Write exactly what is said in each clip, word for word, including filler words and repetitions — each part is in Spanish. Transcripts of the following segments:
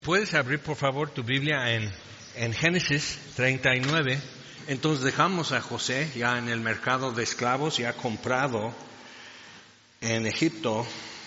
Puedes abrir por favor tu Biblia en, en Génesis treinta y nueve. Entonces dejamos a José ya en el mercado de esclavos, ya comprado en Egipto.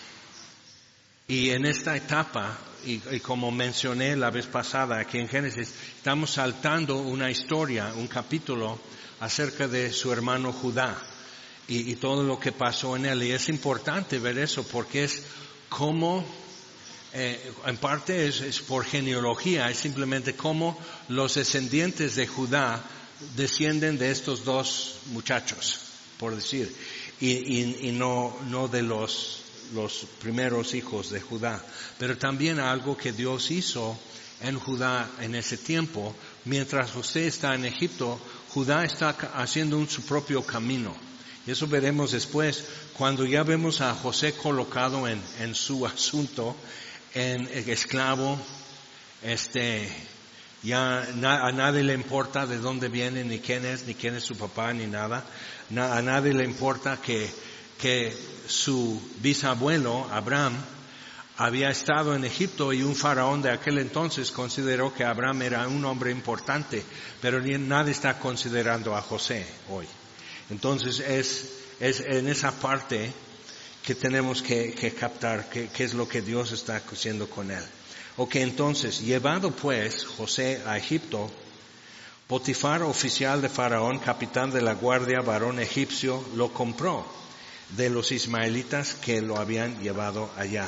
Y en esta etapa, y, y como mencioné la vez pasada aquí en Génesis, estamos saltando una historia, un capítulo acerca de su hermano Judá y, y todo lo que pasó en él. Y es importante ver eso porque es como... Eh, en parte es, es por genealogía, es simplemente como los descendientes de Judá descienden de estos dos muchachos, por decir, y, y, y no, no de los, los primeros hijos de Judá. Pero también algo que Dios hizo en Judá en ese tiempo, mientras José está en Egipto, Judá está haciendo un, su propio camino. Y eso veremos después, cuando ya vemos a José colocado en, en su asunto, en esclavo, este, ya na, a nadie le importa de dónde viene, ni quién es, ni quién es su papá, ni nada. Na, a nadie le importa que, que su bisabuelo, Abraham, había estado en Egipto y un faraón de aquel entonces consideró que Abraham era un hombre importante, pero ni, nadie está considerando a José hoy. Entonces es, es en esa parte que tenemos que, que captar qué es lo que Dios está haciendo con él. Ok, entonces, llevado pues José a Egipto, Potifar, oficial de Faraón, capitán de la guardia, varón egipcio, lo compró de los ismaelitas que lo habían llevado allá.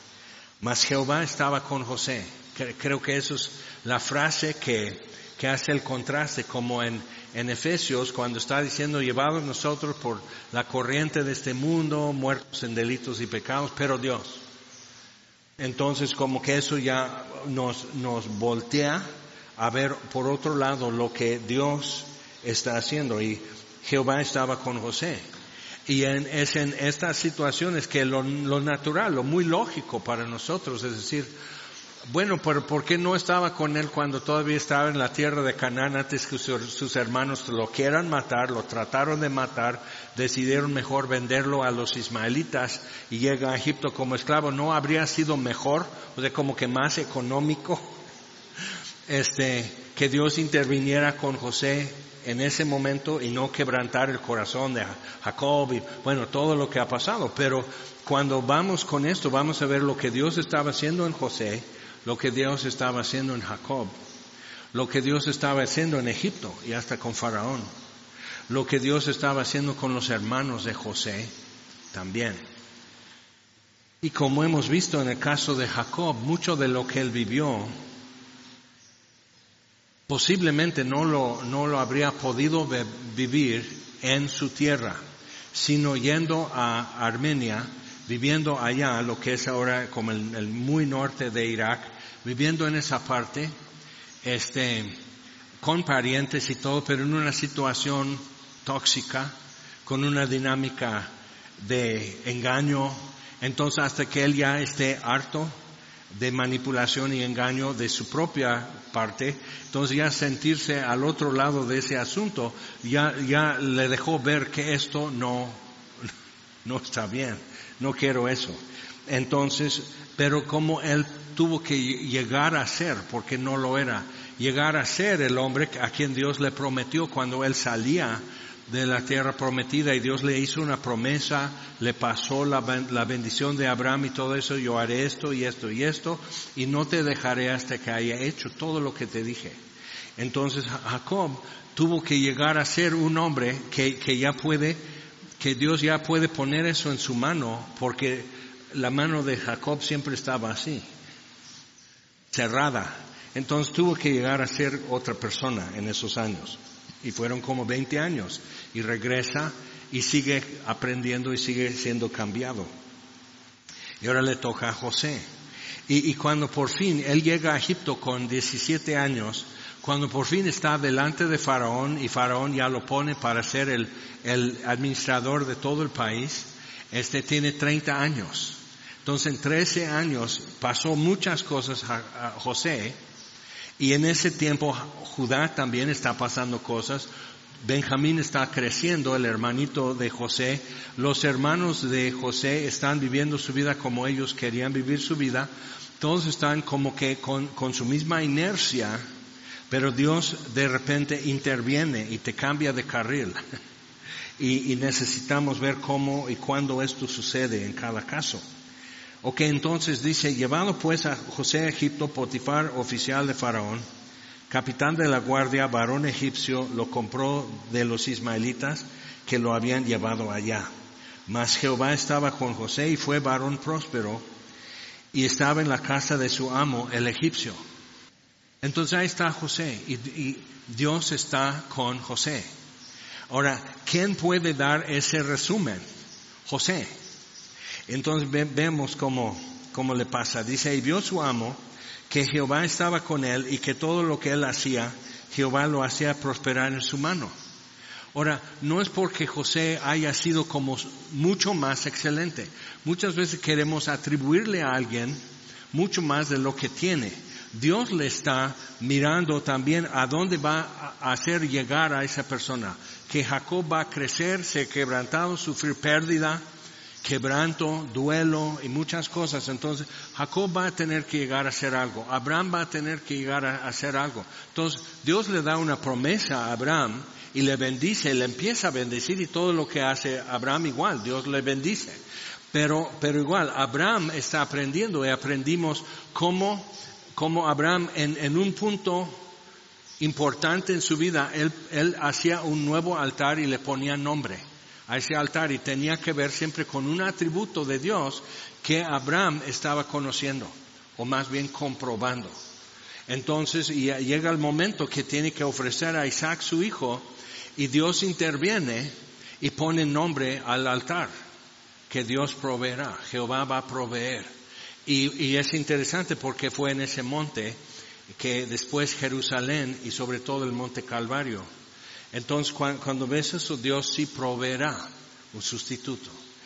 Mas Jehová estaba con José. Creo que eso es la frase que, que hace el contraste, como en En Efesios, cuando está diciendo, llevados nosotros por la corriente de este mundo, muertos en delitos y pecados, pero Dios. Entonces, como que eso ya nos, nos voltea a ver por otro lado lo que Dios está haciendo. Y Jehová estaba con José. Y en, es en estas situaciones que lo, lo natural, lo muy lógico para nosotros, es decir, bueno, pero ¿por qué no estaba con él cuando todavía estaba en la tierra de Canaán antes que sus hermanos lo quieran matar, lo trataron de matar, decidieron mejor venderlo a los ismaelitas y llega a Egipto como esclavo? ¿No habría sido mejor, o sea, como que más económico, este, que Dios interviniera con José en ese momento y no quebrantar el corazón de Jacob y bueno, todo lo que ha pasado? Pero cuando vamos con esto, vamos a ver lo que Dios estaba haciendo en José, lo que Dios estaba haciendo en Jacob, lo que Dios estaba haciendo en Egipto y hasta con Faraón, lo que Dios estaba haciendo con los hermanos de José también. Y como hemos visto en el caso de Jacob, mucho de lo que él vivió posiblemente no lo, no lo habría podido vivir en su tierra, sino yendo a Armenia, viviendo allá, lo que es ahora como el, el muy norte de Irak, viviendo en esa parte, este, con parientes y todo, pero en una situación tóxica, con una dinámica de engaño. Entonces, hasta que él ya esté harto de manipulación y engaño de su propia parte, entonces ya sentirse al otro lado de ese asunto, ya, ya le dejó ver que esto no, no está bien. No quiero eso. Entonces, pero como él tuvo que llegar a ser, porque no lo era, llegar a ser el hombre a quien Dios le prometió cuando él salía de la tierra prometida y Dios le hizo una promesa, le pasó la, la bendición de Abraham y todo eso, yo haré esto y esto y esto y no te dejaré hasta que haya hecho todo lo que te dije. Entonces Jacob tuvo que llegar a ser un hombre que, que ya puede que Dios ya puede poner eso en su mano, porque la mano de Jacob siempre estaba así, cerrada. Entonces tuvo que llegar a ser otra persona en esos años. Y fueron como veinte años. Y regresa y sigue aprendiendo y sigue siendo cambiado. Y ahora le toca a José. Y, y cuando por fin él llega a Egipto con diecisiete años, cuando por fin está delante de Faraón y Faraón ya lo pone para ser el, el administrador de todo el país, este tiene treinta años. Entonces en trece años pasó muchas cosas a, a José y en ese tiempo Judá también está pasando cosas. Benjamín está creciendo, el hermanito de José. Los hermanos de José están viviendo su vida como ellos querían vivir su vida. todos están como que con, con su misma inercia, pero Dios de repente interviene y te cambia de carril. y, y necesitamos ver cómo y cuándo esto sucede en cada caso. Ok, entonces dice, llevado pues a José a Egipto, Potifar, oficial de Faraón, capitán de la guardia, varón egipcio, lo compró de los ismaelitas que lo habían llevado allá. Mas Jehová estaba con José y fue varón próspero y estaba en la casa de su amo, el egipcio. Entonces ahí está José y, y Dios está con José. Ahora, ¿quién puede dar ese resumen? José. Entonces ve, vemos cómo, cómo le pasa. Dice, y vio su amo que Jehová estaba con él y que todo lo que él hacía, Jehová lo hacía prosperar en su mano. Ahora, no es porque José haya sido como mucho más excelente. Muchas veces queremos atribuirle a alguien mucho más de lo que tiene. Dios le está mirando también a dónde va a hacer llegar a esa persona. Que Jacob va a crecer, ser quebrantado, sufrir pérdida, quebranto, duelo y muchas cosas. Entonces, Jacob va a tener que llegar a hacer algo. Abraham va a tener que llegar a hacer algo. Entonces, Dios le da una promesa a Abraham y le bendice, le empieza a bendecir y todo lo que hace Abraham igual, Dios le bendice. Pero, pero igual, Abraham está aprendiendo y aprendimos cómo, cómo Abraham en, en un punto importante en su vida, él, él hacía un nuevo altar y le ponía nombre a ese altar y tenía que ver siempre con un atributo de Dios que Abraham estaba conociendo o más bien comprobando. Entonces y llega el momento que tiene que ofrecer a Isaac su hijo y Dios interviene y pone nombre al altar que Dios proveerá, Jehová va a proveer. Y, y es interesante porque fue en ese monte que después Jerusalén y sobre todo el monte Calvario. Entonces cuando, cuando ves eso, Dios sí proveerá un sustituto.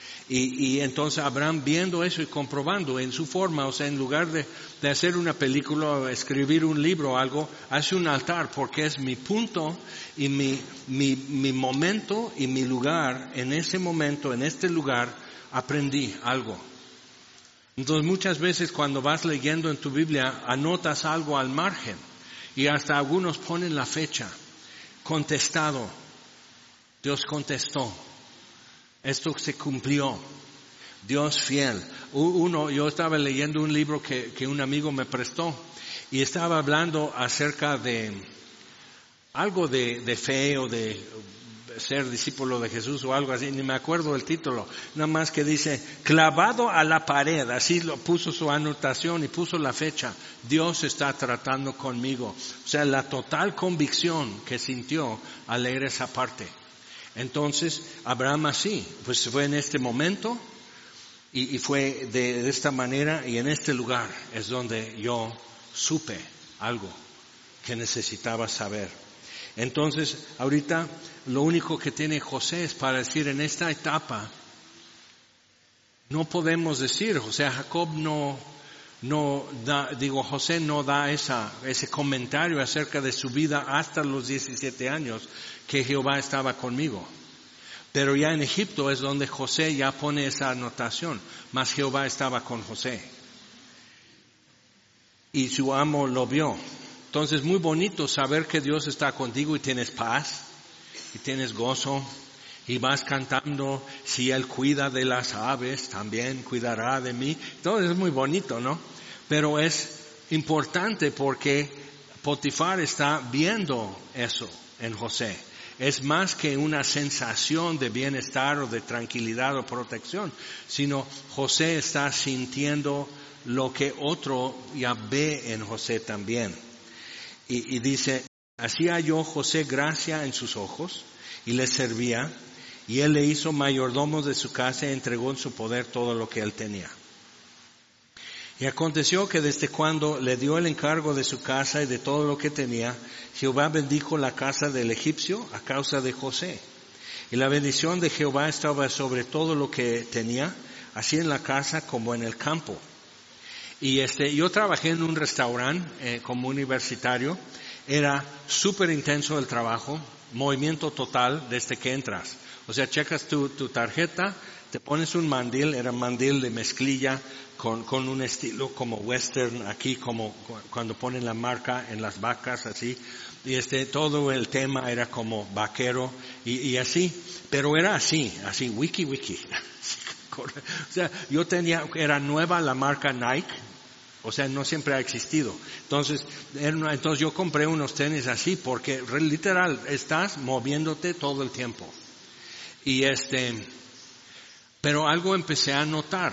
Y, y entonces Abraham viendo eso y comprobando en su forma, o sea, en lugar de, de hacer una película o escribir un libro o algo, hace un altar porque es mi punto y mi, mi, mi momento y mi lugar. En ese momento, en este lugar, aprendí algo. Entonces muchas veces cuando vas leyendo en tu Biblia, anotas algo al margen y hasta algunos ponen la fecha. Contestado. Dios contestó. Esto se cumplió. Dios fiel. Uno, yo estaba leyendo un libro que, que un amigo me prestó y estaba hablando acerca de algo de, de fe o de ser discípulo de Jesús o algo así, ni me acuerdo el título, nada más que dice, clavado a la pared, así lo puso su anotación y puso la fecha, Dios está tratando conmigo. O sea, la total convicción que sintió al leer esa parte. Entonces, Abraham así, pues fue en este momento y, y fue de, de esta manera y en este lugar es donde yo supe algo que necesitaba saber. Entonces, ahorita lo único que tiene José es para decir en esta etapa, no podemos decir, o sea, Jacob no, no da, digo, José no da esa, ese comentario acerca de su vida hasta los diecisiete años que Jehová estaba conmigo. Pero ya en Egipto es donde José ya pone esa anotación, mas Jehová estaba con José. Y su amo lo vio. Entonces muy bonito saber que Dios está contigo y tienes paz y tienes gozo y vas cantando, si Él cuida de las aves, también cuidará de mí. Entonces es muy bonito, ¿no? Pero es importante porque Potifar está viendo eso en José. Es más que una sensación de bienestar o de tranquilidad o protección, sino José está sintiendo lo que otro ya ve en José también. Y, y dice, así halló José gracia en sus ojos y le servía, y él le hizo mayordomo de su casa y entregó en su poder todo lo que él tenía. Y aconteció que desde cuando le dio el encargo de su casa y de todo lo que tenía, Jehová bendijo la casa del egipcio a causa de José. Y la bendición de Jehová estaba sobre todo lo que tenía, así en la casa como en el campo. Y este, yo trabajé en un restaurante eh, como universitario. Era súper intenso el trabajo, movimiento total desde que entras. O sea, checas tu, tu tarjeta, te pones un mandil, era mandil de mezclilla con, con un estilo como western aquí, como cuando ponen la marca en las vacas, así. Y este, todo el tema era como vaquero y, y así. Pero era así, así, wiki wiki. O sea, yo tenía, era nueva la marca Nike. O sea, no siempre ha existido. Entonces, entonces yo compré unos tenis así porque literal estás moviéndote todo el tiempo. Y este, pero algo empecé a notar.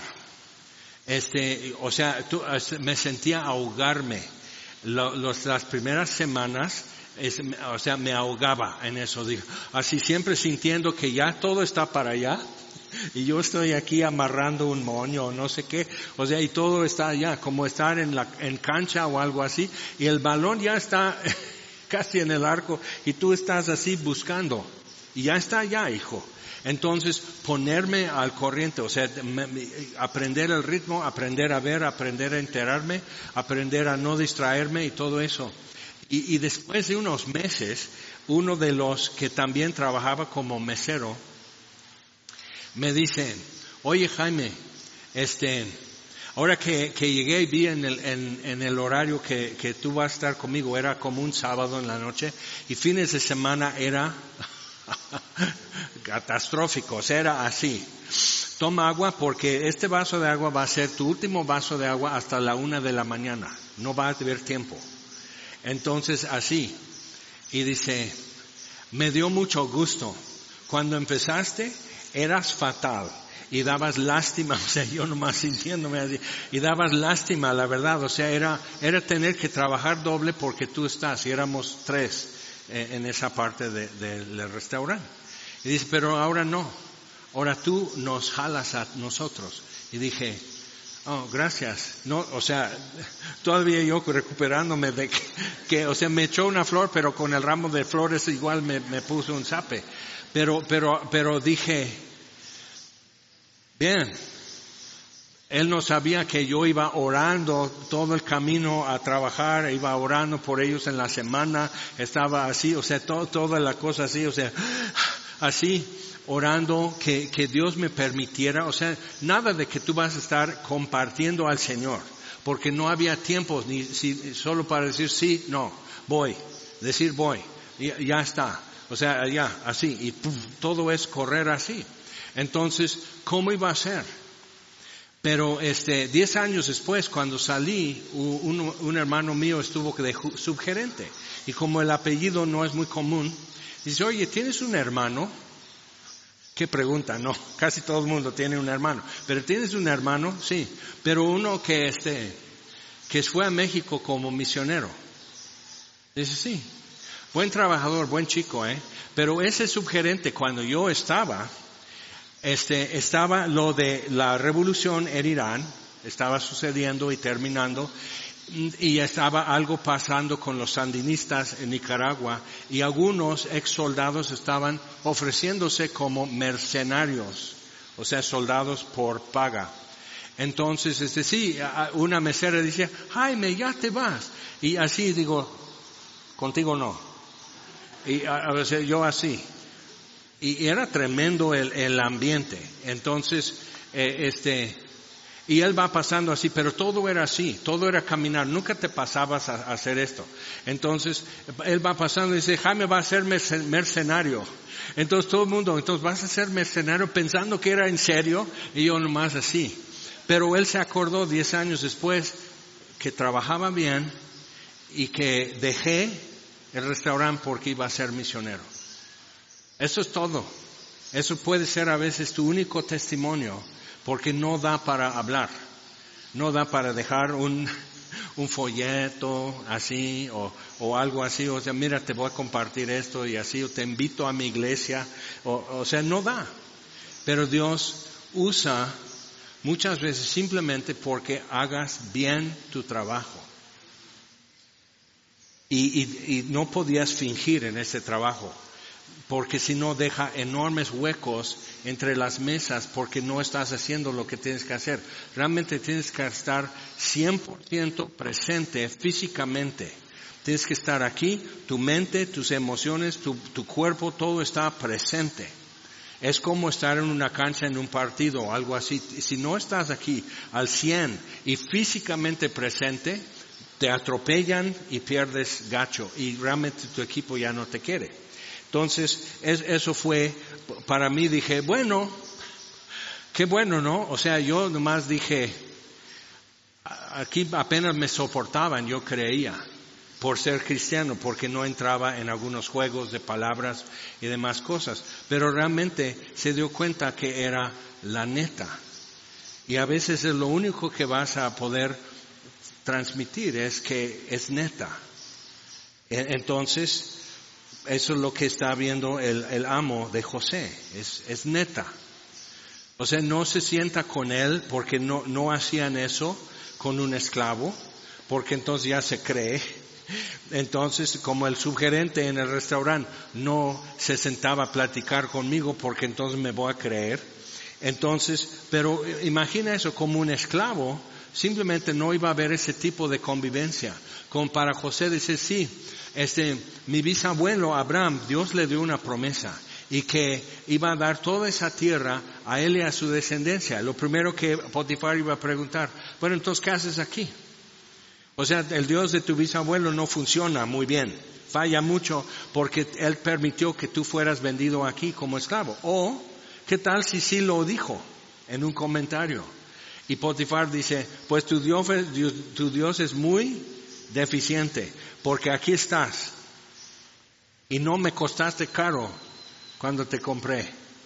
Este, o sea, tú, me sentía ahogarme. Lo, los, las primeras semanas, es, o sea, me ahogaba en eso. Digo, así siempre sintiendo que ya todo está para allá. Y yo estoy aquí amarrando un moño o no sé qué, o sea, y todo está allá, como estar en la, en cancha o algo así, y el balón ya está casi en el arco, y tú estás así buscando, y ya está allá, hijo. Entonces, ponerme al corriente, o sea, me, me, aprender el ritmo, aprender a ver, aprender a enterarme, aprender a no distraerme y todo eso. Y, y después de unos meses, uno de los que también trabajaba como mesero, me dice, oye Jaime, este, ahora que, que llegué y vi en el, en, en el horario que, que tú vas a estar conmigo, era como un sábado en la noche, y fines de semana era catastrófico, o sea, era así. Toma agua porque este vaso de agua va a ser tu último vaso de agua hasta la una de la mañana, no va a tener tiempo. Entonces así, y dice, me dio mucho gusto, cuando empezaste, eras fatal y dabas lástima, o sea, yo nomás sintiéndome así, y dabas lástima, la verdad, o sea, era, era tener que trabajar doble porque tú estás, y éramos tres eh, en esa parte de, de, del restaurante. Y dice, pero ahora no, ahora tú nos jalas a nosotros. Y dije, oh, gracias. No, o sea, todavía yo recuperándome de que, que, o sea, me echó una flor, pero con el ramo de flores igual me, me puso un zape. Pero, pero, pero dije, bien, él no sabía que yo iba orando todo el camino a trabajar, iba orando por ellos en la semana, estaba así, o sea, todo, toda la cosa así, o sea, así, orando que, que Dios me permitiera, o sea, nada de que tú vas a estar compartiendo al Señor, porque no había tiempo ni si, solo para decir sí, no, voy, decir voy, y ya está. O sea, ya, así, y puf, todo es correr así. Entonces, ¿cómo iba a ser? Pero este, diez años después, cuando salí, un, un hermano mío estuvo de subgerente. Y como el apellido no es muy común, dice, oye, ¿tienes un hermano? ¿Qué pregunta? No, casi todo el mundo tiene un hermano. ¿Pero tienes un hermano? Sí. Pero uno que este, que fue a México como misionero. Dice, sí. Buen trabajador, buen chico, ¿eh? Pero ese subgerente, cuando yo estaba, este, estaba lo de la revolución en Irán, estaba sucediendo y terminando, y estaba algo pasando con los sandinistas en Nicaragua, y algunos ex soldados estaban ofreciéndose como mercenarios, o sea, soldados por paga. Entonces, este, sí, una mesera decía, Jaime, ya te vas. Y así digo, contigo no. Y a, a veces yo así. Y, y era tremendo el, el ambiente. Entonces, eh, este, y él va pasando así, pero todo era así, todo era caminar, nunca te pasabas a, a hacer esto. Entonces, él va pasando y dice, Jaime va a ser mercenario. Entonces todo el mundo, entonces vas a ser mercenario pensando que era en serio, y yo nomás así. Pero él se acordó diez años después que trabajaba bien y que dejé el restaurante porque iba a ser misionero. Eso es todo. Eso puede ser a veces tu único testimonio, porque no da para hablar, no da para dejar un, un folleto así o, o algo así, o sea, mira, te voy a compartir esto y así, o te invito a mi iglesia, o, o sea, no da. Pero Dios usa muchas veces simplemente porque hagas bien tu trabajo. Y, y, y no podías fingir en ese trabajo. porque si no deja enormes huecos entre las mesas porque no estás haciendo lo que tienes que hacer. Realmente tienes que estar cien por ciento presente físicamente. Tienes que estar aquí, tu mente, tus emociones, tu, tu cuerpo, todo está presente. Es como estar en una cancha en un partido o algo así. Si no estás aquí al cien y físicamente presente, te atropellan y pierdes gacho y realmente tu equipo ya no te quiere. Entonces, es, eso fue, para mí dije, bueno, qué bueno, ¿no? O sea, yo nomás dije, aquí apenas me soportaban, yo creía, por ser cristiano, porque no entraba en algunos juegos de palabras y demás cosas. Pero realmente se dio cuenta que era la neta. Y a veces es lo único que vas a poder transmitir, es que es neta. Entonces, eso es lo que está viendo el, el amo de José, es, es neta. O sea, no se sienta con él porque no, no hacían eso con un esclavo, porque entonces ya se cree. Entonces, como el subgerente en el restaurante no se sentaba a platicar conmigo porque entonces me voy a creer. Entonces, pero imagina eso, como un esclavo, simplemente no iba a haber ese tipo de convivencia. Como para José dice, sí, este, mi bisabuelo Abraham, Dios le dio una promesa y que iba a dar toda esa tierra a él y a su descendencia. Lo primero que Potifar iba a preguntar, bueno, entonces, ¿qué haces aquí? O sea, el Dios de tu bisabuelo no funciona muy bien, falla mucho porque él permitió que tú fueras vendido aquí como esclavo. O, ¿qué tal si sí lo dijo en un comentario? Y Potifar dice, pues tu Dios, tu Dios es muy deficiente, porque aquí estás y no me costaste caro cuando te compré.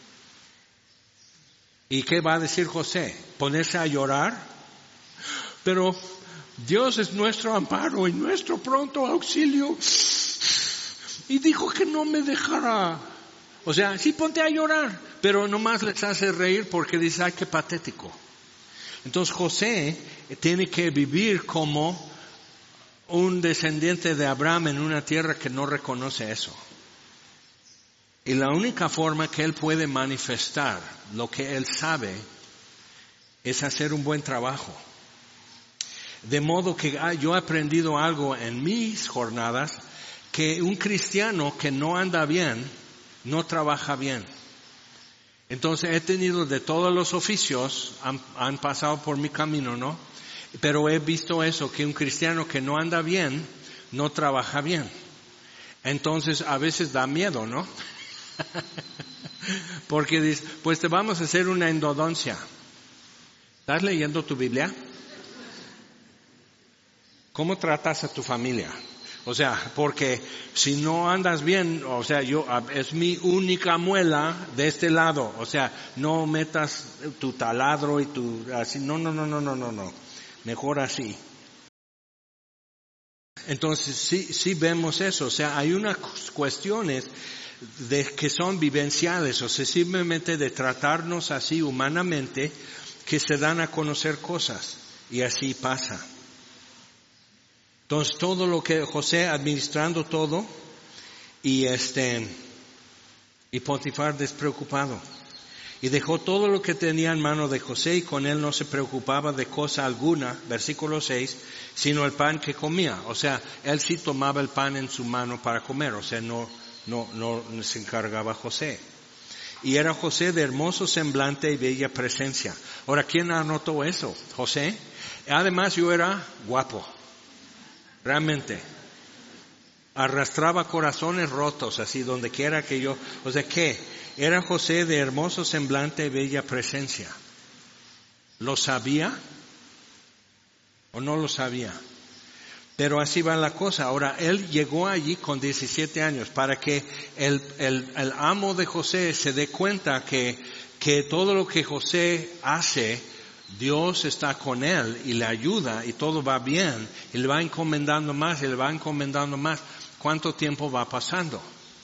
¿Y qué va a decir José? ¿Ponerse a llorar? Pero Dios es nuestro amparo y nuestro pronto auxilio, y dijo que no me dejará. O sea, sí, ponte a llorar, pero nomás les hace reír porque dice, ay, qué patético. Entonces José tiene que vivir como un descendiente de Abraham en una tierra que no reconoce eso. Y la única forma que él puede manifestar lo que él sabe es hacer un buen trabajo. De modo que ah, yo he aprendido algo en mis jornadas, que un cristiano que no anda bien, no trabaja bien. Entonces he tenido de todos los oficios, han, han pasado por mi camino, ¿no? Pero he visto eso, que un cristiano que no anda bien, no trabaja bien. Entonces a veces da miedo, ¿no? Porque dice, pues te vamos a hacer una endodoncia. ¿Estás leyendo tu Biblia? ¿Cómo tratas a tu familia? O sea, porque si no andas bien, o sea, yo, es mi única muela de este lado. O sea, no metas tu taladro y tu, así, no, no, no, no, no, no, no. Mejor así. Entonces, sí, sí vemos eso. O sea, hay unas cuestiones de, que son vivenciales, o sea, simplemente de tratarnos así humanamente, que se dan a conocer cosas. Y así pasa. Entonces todo lo que José administrando todo y este y Potifar despreocupado, y dejó todo lo que tenía en mano de José y con él no se preocupaba de cosa alguna, versículo seis, sino el pan que comía. O sea, él sí tomaba el pan en su mano para comer, o sea, no no no se encargaba José. Y era José de hermoso semblante y bella presencia. Ahora, ¿quién anotó eso? José. Además yo era guapo. Realmente, arrastraba corazones rotos, así donde quiera que yo, o sea, ¿qué? Era José de hermoso semblante y bella presencia. ¿Lo sabía o no lo sabía? Pero así va la cosa. Ahora, él llegó allí con diecisiete años para que el, el, el amo de José se dé cuenta que, que todo lo que José hace, Dios está con él y le ayuda y todo va bien y le va encomendando más y le va encomendando más. ¿Cuánto tiempo va pasando?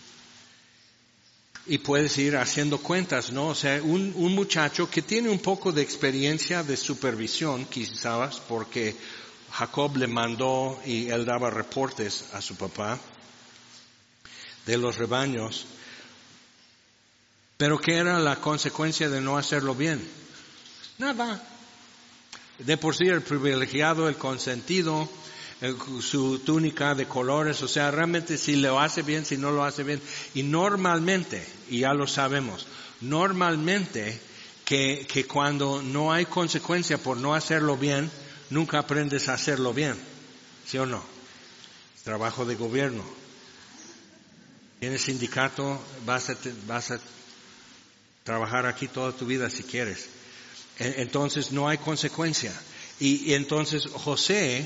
Y puedes ir haciendo cuentas, ¿no? O sea, un, un muchacho que tiene un poco de experiencia de supervisión, quizás porque Jacob le mandó y él daba reportes a su papá de los rebaños. Pero ¿qué era la consecuencia de no hacerlo bien? Nada. De por sí el privilegiado, el consentido, el, su túnica de colores, o sea, realmente si lo hace bien, si no lo hace bien. Y normalmente, y ya lo sabemos, normalmente que, que cuando no hay consecuencia por no hacerlo bien, nunca aprendes a hacerlo bien. ¿Sí o no? Es trabajo de gobierno. Tienes sindicato, vas a, vas a trabajar aquí toda tu vida si quieres. Entonces no hay consecuencia. Y, y entonces José,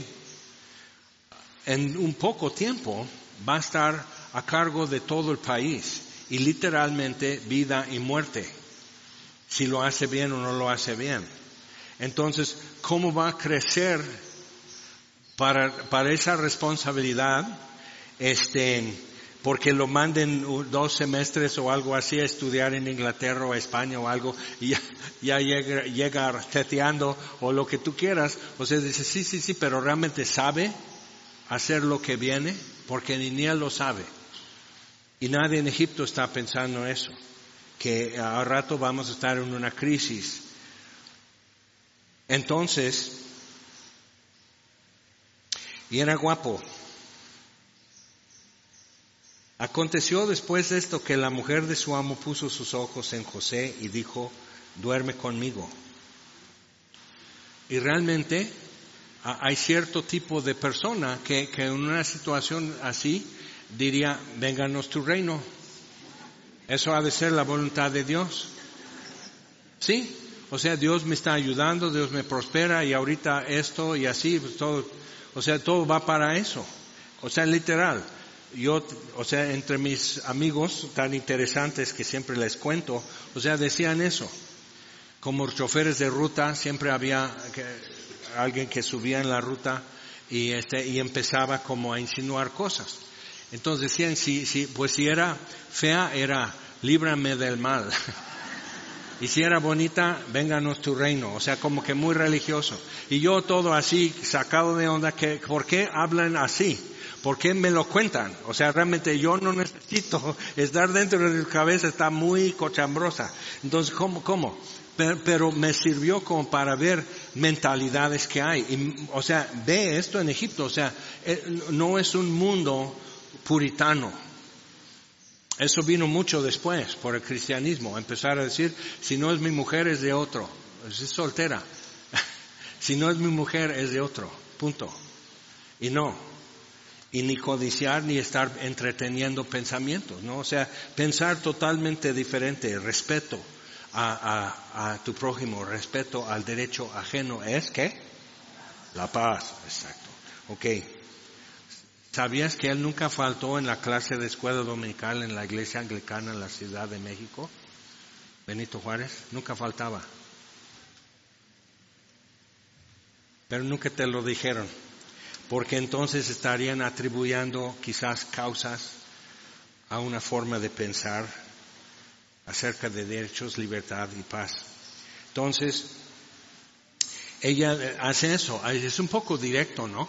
en un poco tiempo, va a estar a cargo de todo el país. Y literalmente vida y muerte. Si lo hace bien o no lo hace bien. Entonces, ¿cómo va a crecer para, para esa responsabilidad? Este, porque lo manden dos semestres o algo así a estudiar en Inglaterra o España o algo, y ya, ya llega, llega teteando o lo que tú quieras. O sea, dice, sí, sí, sí, pero realmente sabe hacer lo que viene, porque ni él lo sabe. Y nadie en Egipto está pensando eso, que a rato vamos a estar en una crisis. Entonces, y era guapo. Aconteció después de esto que la mujer de su amo puso sus ojos en José y dijo, duerme conmigo. Y realmente hay cierto tipo de persona que, que en una situación así diría, vénganos tu reino. Eso ha de ser la voluntad de Dios. ¿Sí? O sea, Dios me está ayudando, Dios me prospera y ahorita esto y así, pues todo, o sea, todo va para eso. O sea, literal. Yo, o sea, entre mis amigos tan interesantes que siempre les cuento, o sea, decían eso. Como choferes de ruta, siempre había que, alguien que subía en la ruta y este, y empezaba como a insinuar cosas. Entonces decían, si, si, pues si era fea, era líbrame del mal. Y si era bonita, vénganos tu reino. O sea, como que muy religioso. Y yo todo así, sacado de onda, que, ¿por qué hablan así? ¿Por qué me lo cuentan? O sea, realmente yo no necesito estar dentro de mi cabeza, está muy cochambrosa. Entonces, ¿cómo? ¿Cómo? Pero, pero me sirvió como para ver mentalidades que hay. Y, o sea, ve esto en Egipto. O sea, no es un mundo puritano. Eso vino mucho después por el cristianismo. Empezar a decir, si no es mi mujer es de otro. Es soltera. Si no es mi mujer es de otro. Punto. Y no. Y ni codiciar ni estar entreteniendo pensamientos, ¿no? O sea, pensar totalmente diferente. Respeto a, a, a tu prójimo, respeto al derecho ajeno. ¿Es qué? La paz. Exacto. Ok. ¿Sabías que él nunca faltó en la clase de escuela dominical en la iglesia anglicana en la Ciudad de México? Benito Juárez, nunca faltaba. Pero nunca te lo dijeron, porque entonces estarían atribuyendo quizás causas a una forma de pensar acerca de derechos, libertad y paz. Entonces, ella hace eso, es un poco directo, ¿no?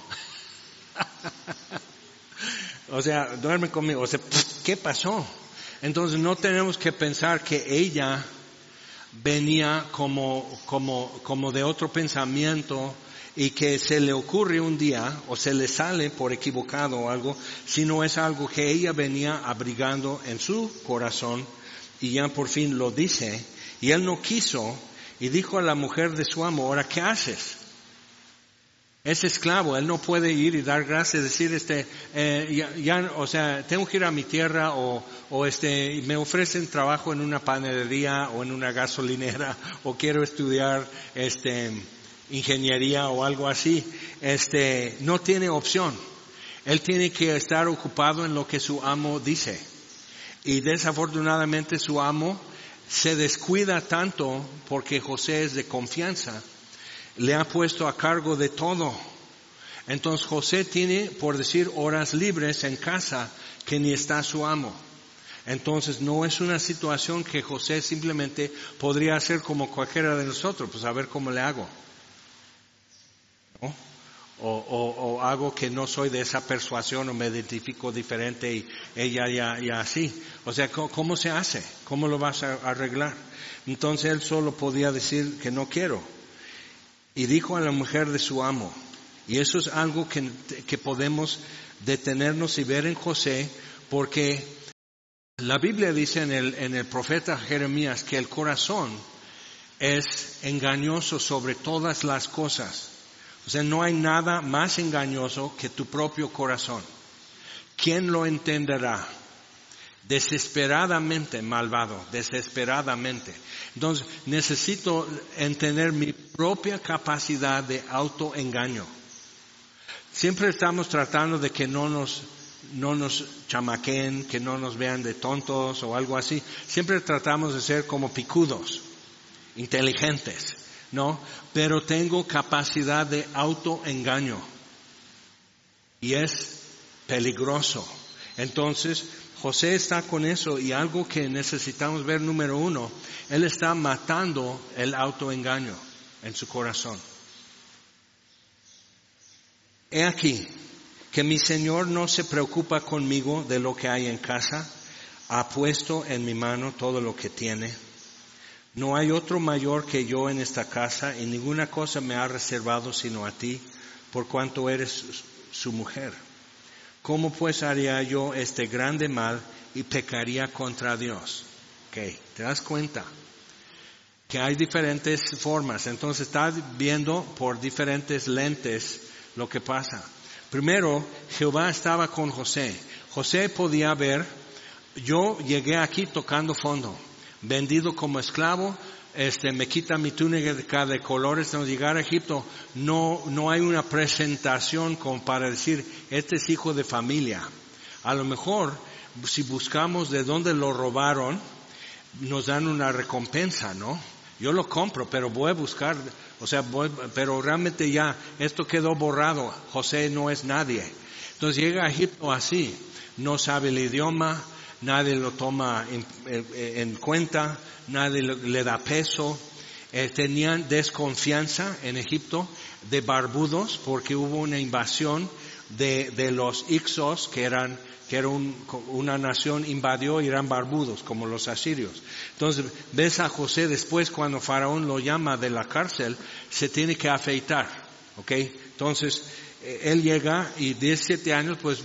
O sea, duerme conmigo. O sea, ¿qué pasó? Entonces no tenemos que pensar que ella venía como, como, como de otro pensamiento y que se le ocurre un día o se le sale por equivocado o algo, sino es algo que ella venía abrigando en su corazón y ya por fin lo dice. Y él no quiso y dijo a la mujer de su amo, ahora, ¿qué haces? Es esclavo, él no puede ir y dar gracias, decir, este, eh, ya, ya, o sea, tengo que ir a mi tierra o, o este, me ofrecen trabajo en una panadería o en una gasolinera o quiero estudiar, este, ingeniería o algo así. Este, no tiene opción. Él tiene que estar ocupado en lo que su amo dice. Y desafortunadamente su amo se descuida tanto porque José es de confianza. Le ha puesto a cargo de todo. Entonces José tiene, por decir, horas libres en casa que ni está su amo. Entonces no es una situación que José simplemente podría hacer como cualquiera de nosotros, pues a ver cómo le hago. ¿No? O, o, o hago que no soy de esa persuasión o me identifico diferente y ella ya, ya así. O sea, ¿cómo, ¿cómo se hace? ¿Cómo lo vas a arreglar? Entonces él solo podía decir que no quiero. Y dijo a la mujer de su amo. Y eso es algo que, que podemos detenernos y ver en José, porque la Biblia dice en el, en el profeta Jeremías que el corazón es engañoso sobre todas las cosas. O sea, no hay nada más engañoso que tu propio corazón. ¿Quién lo entenderá? Desesperadamente malvado, desesperadamente. Entonces, necesito entender mi propia capacidad de autoengaño. Siempre estamos tratando de que no nos, no nos chamaqueen, que no nos vean de tontos o algo así. Siempre tratamos de ser como picudos, inteligentes, ¿no? Pero tengo capacidad de autoengaño. Y es peligroso. Entonces, José está con eso, y algo que necesitamos ver, número uno, él está matando el autoengaño en su corazón. He aquí que mi Señor no se preocupa conmigo de lo que hay en casa, ha puesto en mi mano todo lo que tiene. No hay otro mayor que yo en esta casa, y ninguna cosa me ha reservado sino a ti, por cuanto eres su mujer. ¿Cómo pues haría yo este grande mal y pecaría contra Dios? Okay, ¿te das cuenta? Que hay diferentes formas. Entonces estás viendo por diferentes lentes lo que pasa. Primero, Jehová estaba con José. José podía ver, yo llegué aquí tocando fondo, vendido como esclavo, este, me quita mi túnica de colores, tengo que llegar a Egipto. No, no hay una presentación como para decir, este es hijo de familia. A lo mejor, si buscamos de dónde lo robaron, nos dan una recompensa, ¿no? Yo lo compro, pero voy a buscar, o sea, voy, pero realmente ya, esto quedó borrado. José no es nadie. Entonces llega a Egipto así, no sabe el idioma, nadie lo toma en, en, en cuenta, nadie le da peso. Eh, tenían desconfianza en Egipto de barbudos, porque hubo una invasión de, de los Ixos, que eran, que era un, una nación invadió y eran barbudos, como los asirios. Entonces, ves a José después, cuando Faraón lo llama de la cárcel, se tiene que afeitar, ¿ok? Entonces, eh, él llega y diecisiete años, pues,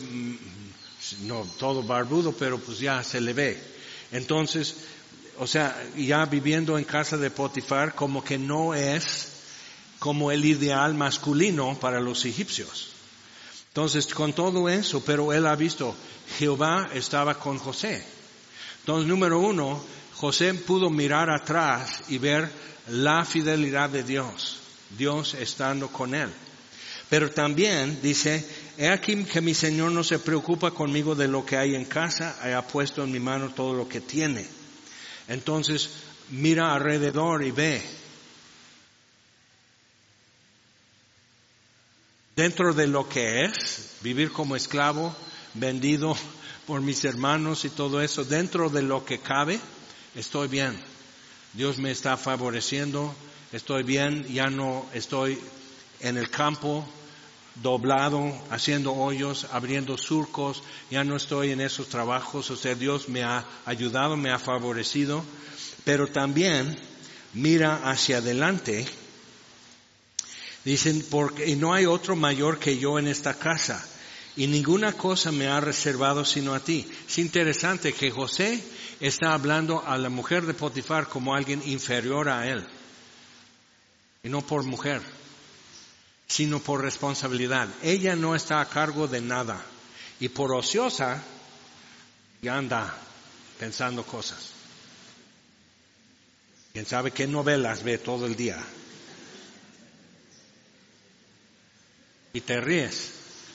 no todo barbudo, pero pues ya se le ve. Entonces, o sea, ya viviendo en casa de Potifar, como que no es como el ideal masculino para los egipcios. Entonces, con todo eso, pero él ha visto, Jehová estaba con José. Entonces, número uno, José pudo mirar atrás y ver la fidelidad de Dios, Dios estando con él. Pero también dice, he aquí que mi Señor no se preocupa conmigo de lo que hay en casa, ha puesto en mi mano todo lo que tiene. Entonces, mira alrededor y ve. Dentro de lo que es, vivir como esclavo, vendido por mis hermanos y todo eso, dentro de lo que cabe, estoy bien. Dios me está favoreciendo, estoy bien, ya no estoy en el campo, doblado, haciendo hoyos, abriendo surcos, ya no estoy en esos trabajos. O sea, Dios me ha ayudado, me ha favorecido, pero también mira hacia adelante. Dicen, porque y no hay otro mayor que yo en esta casa, y ninguna cosa me ha reservado sino a ti. Es interesante que José está hablando a la mujer de Potifar como alguien inferior a él, y no por mujer, sino por responsabilidad. Ella no está a cargo de nada, y por ociosa ya anda pensando cosas. Quién sabe qué novelas ve todo el día. Y te ríes.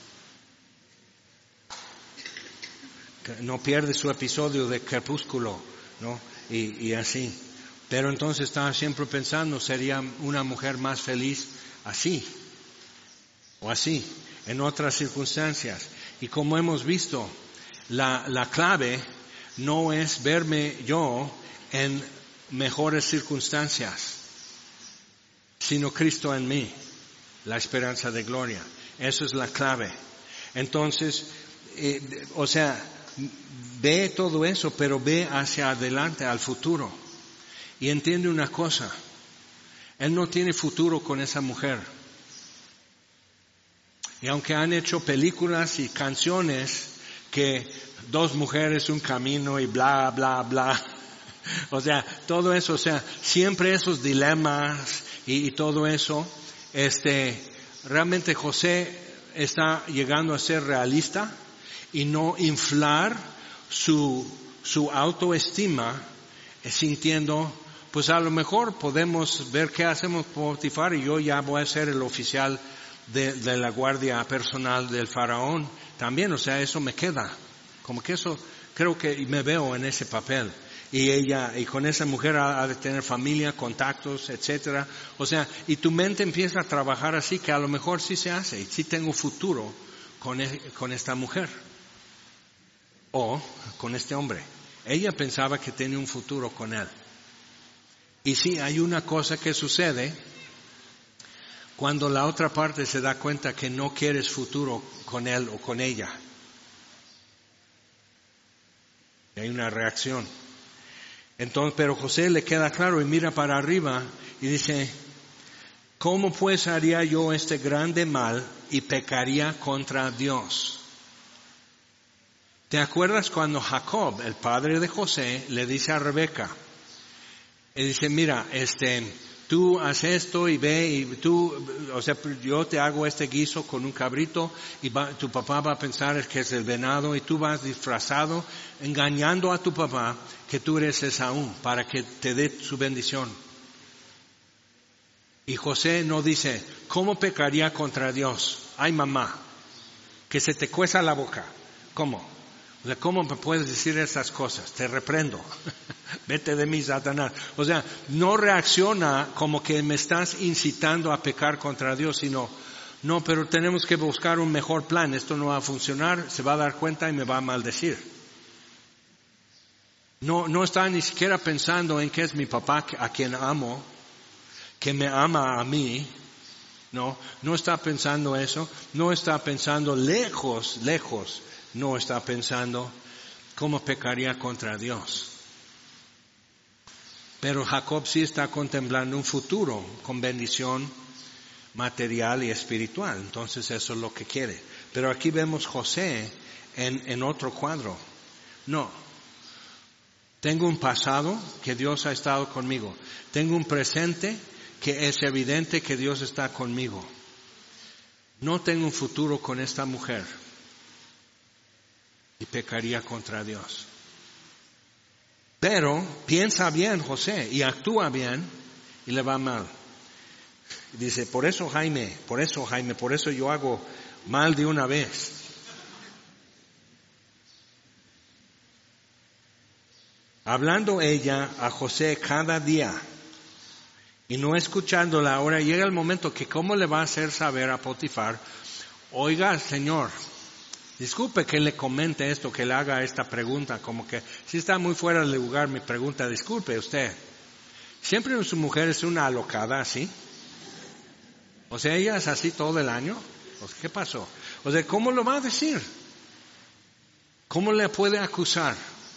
No pierde su episodio de Crepúsculo, ¿no? Y, y así. Pero entonces estaba siempre pensando, sería una mujer más feliz así. O así, en otras circunstancias. Y como hemos visto, la, la clave no es verme yo en mejores circunstancias, sino Cristo en mí, la esperanza de gloria. Eso es la clave. Entonces, eh, o sea, ve todo eso, pero ve hacia adelante, al futuro. Y entiende una cosa, él no tiene futuro con esa mujer. Y aunque han hecho películas y canciones que dos mujeres, un camino y bla, bla, bla. O sea, todo eso, o sea, siempre esos dilemas y, y todo eso, este, realmente José está llegando a ser realista y no inflar su, su autoestima, eh, sintiendo, pues a lo mejor podemos ver qué hacemos por Potifar y yo ya voy a ser el oficial de, de la guardia personal del faraón también, o sea, eso me queda. Como que eso, creo que me veo en ese papel. Y ella, y con esa mujer ha, ha de tener familia, contactos, etcétera. O sea, y tu mente empieza a trabajar así que a lo mejor sí se hace, y sí tengo futuro con, e, con esta mujer. O con este hombre. Ella pensaba que tenía un futuro con él. Y sí, hay una cosa que sucede cuando la otra parte se da cuenta que no quieres futuro con él o con ella. Hay una reacción. Entonces, pero José le queda claro y mira para arriba y dice, ¿cómo pues haría yo este grande mal y pecaría contra Dios? ¿Te acuerdas cuando Jacob, el padre de José, le dice a Rebeca? Él dice, mira, este, tú haces esto y ve y tú, o sea, yo te hago este guiso con un cabrito y va, tu papá va a pensar que es el venado y tú vas disfrazado, engañando a tu papá que tú eres Esaú para que te dé su bendición. Y José no dice, ¿cómo pecaría contra Dios? Ay, mamá, que se te cueza la boca. ¿Cómo? O sea, ¿cómo me puedes decir esas cosas? Te reprendo. Vete de mí, Satanás. O sea, no reacciona como que me estás incitando a pecar contra Dios, sino, no, pero tenemos que buscar un mejor plan. Esto no va a funcionar, se va a dar cuenta y me va a maldecir. No, no está ni siquiera pensando en que es mi papá a quien amo, que me ama a mí. No, no está pensando eso. No está pensando lejos, lejos. No está pensando cómo pecaría contra Dios. Pero Jacob sí está contemplando un futuro con bendición material y espiritual. Entonces eso es lo que quiere. Pero aquí vemos José en, en otro cuadro. No. Tengo un pasado que Dios ha estado conmigo. Tengo un presente que es evidente que Dios está conmigo. No tengo un futuro con esta mujer. Y pecaría contra Dios. Pero piensa bien José y actúa bien y le va mal. Dice, por eso Jaime, por eso Jaime, por eso yo hago mal de una vez. Hablando ella a José cada día y no escuchándola, ahora llega el momento que cómo le va a hacer saber a Potifar, oiga Señor, disculpe que le comente esto, que le haga esta pregunta, como que si está muy fuera de lugar mi pregunta, disculpe usted. Siempre su mujer es una alocada así. O sea, ella es así todo el año. O sea, ¿qué pasó? O sea, ¿cómo lo va a decir? ¿Cómo le puede acusar?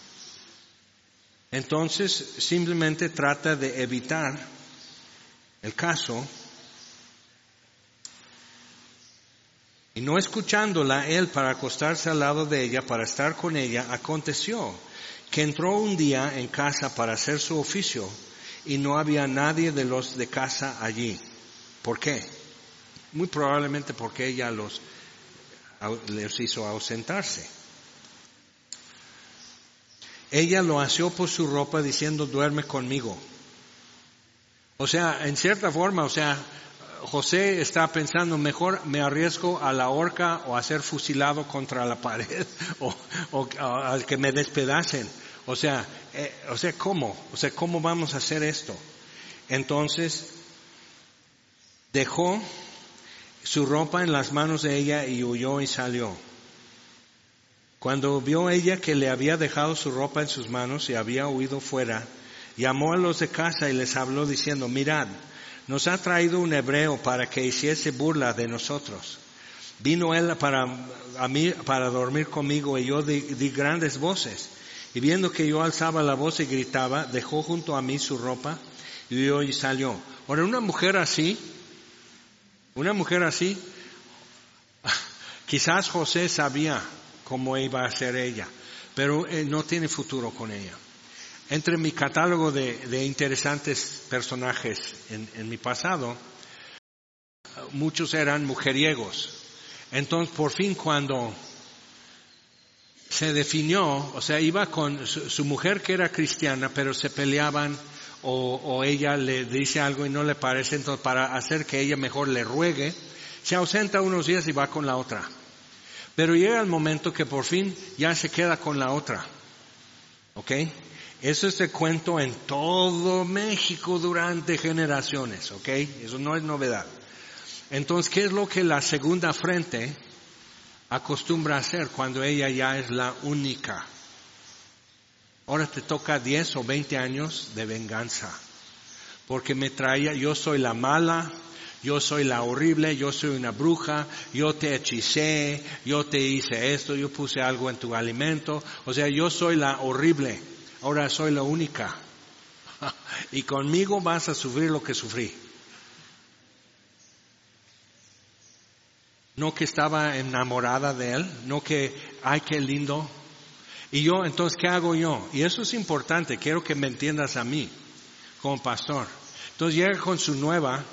Entonces, simplemente trata de evitar el caso. Y no escuchándola él para acostarse al lado de ella, para estar con ella, aconteció que entró un día en casa para hacer su oficio y no había nadie de los de casa allí. ¿Por qué? Muy probablemente porque ella los, les hizo ausentarse. Ella lo asió por su ropa diciendo, duerme conmigo. O sea, en cierta forma, o sea, José está pensando, mejor me arriesgo a la horca o a ser fusilado contra la pared o, o, o a que me despedacen. O sea, eh, o sea, ¿cómo? O sea, ¿cómo vamos a hacer esto? Entonces, dejó su ropa en las manos de ella y huyó y salió. Cuando vio ella que le había dejado su ropa en sus manos y había huido fuera, llamó a los de casa y les habló diciendo, mirad, nos ha traído un hebreo para que hiciese burla de nosotros. Vino él para, a mí para dormir conmigo y yo di, di grandes voces. Y viendo que yo alzaba la voz y gritaba, dejó junto a mí su ropa y yo y salió. Ahora, una mujer así, una mujer así, quizás José sabía cómo iba a ser ella, pero eh, no tiene futuro con ella. Entre mi catálogo de, de interesantes personajes en, en mi pasado, muchos eran mujeriegos. Entonces, por fin, cuando se definió, o sea, iba con su, su mujer que era cristiana, pero se peleaban o, o ella le dice algo y no le parece, entonces para hacer que ella mejor le ruegue, se ausenta unos días y va con la otra. Pero llega el momento que por fin ya se queda con la otra. ¿Ok? Eso es el cuento en todo México durante generaciones. ¿Ok? Eso no es novedad. Entonces, ¿qué es lo que la segunda frente acostumbra a hacer cuando ella ya es la única? Ahora te toca diez o veinte años de venganza. Porque me traía, yo soy la mala, yo soy la horrible, yo soy una bruja, yo te hechicé, yo te hice esto, yo puse algo en tu alimento. O sea, yo soy la horrible, ahora soy la única. Y conmigo vas a sufrir lo que sufrí. No que estaba enamorada de él, no que, ay, qué lindo. Y yo, entonces, ¿qué hago yo? Y eso es importante, quiero que me entiendas a mí, como pastor. Entonces llega con su nueva.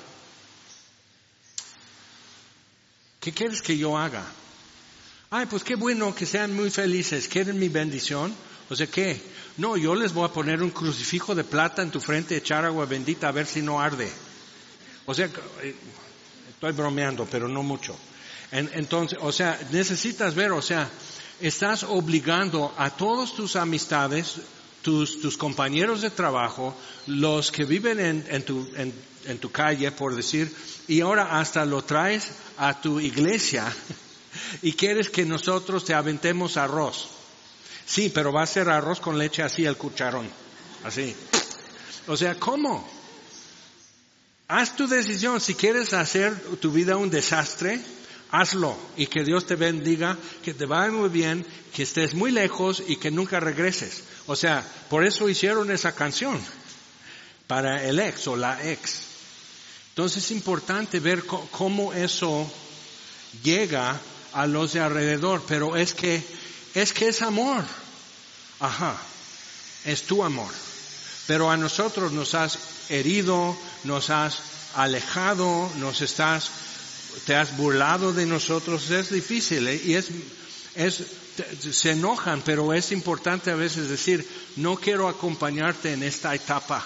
¿Qué quieres que yo haga? Ay, pues qué bueno, que sean muy felices. ¿Quieren mi bendición? O sea, ¿qué? No, yo les voy a poner un crucifijo de plata en tu frente, echar agua bendita a ver si no arde. O sea, estoy bromeando, pero no mucho. Entonces, o sea, necesitas ver, o sea, estás obligando a todos tus amistades, tus, tus compañeros de trabajo, los que viven en, en, tu, en, en tu calle, por decir, y ahora hasta lo traes a tu iglesia y quieres que nosotros te aventemos arroz. Sí, pero va a ser arroz con leche así, el cucharón, así. O sea, ¿cómo? Haz tu decisión. Si quieres hacer tu vida un desastre, hazlo y que Dios te bendiga, que te vaya muy bien, que estés muy lejos y que nunca regreses. O sea, por eso hicieron esa canción, para el ex o la ex. Entonces es importante ver cómo eso llega a los de alrededor, pero es que es que es amor. Ajá, es tu amor. Pero a nosotros nos has herido, nos has alejado, nos estás te has burlado de nosotros. Es difícil, ¿eh? Y es, es, se enojan, pero es importante a veces decir, no quiero acompañarte en esta etapa.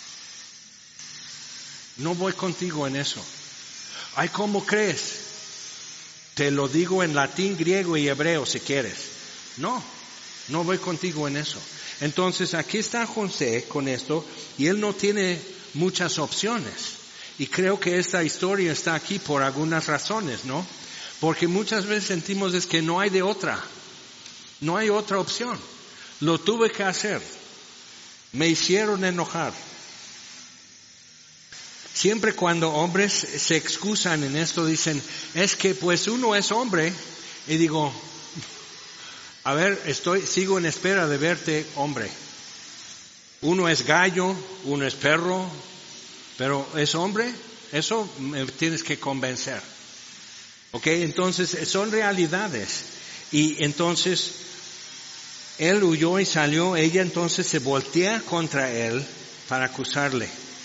No voy contigo en eso. Ay, ¿cómo crees? Te lo digo en latín, griego y hebreo si quieres. No, no voy contigo en eso. Entonces aquí está José con esto y él no tiene muchas opciones. Y creo que esta historia está aquí por algunas razones, ¿no? Porque muchas veces sentimos es que no hay de otra. No hay otra opción. Lo tuve que hacer. Me hicieron enojar. Siempre cuando hombres se excusan en esto dicen, es que pues uno es hombre. Y digo, a ver, estoy, sigo en espera de verte hombre. Uno es gallo, uno es perro. Pero es hombre, eso me tienes que convencer. ¿Ok? Entonces son realidades. Y entonces él huyó y salió, ella entonces se voltea contra él para acusarle.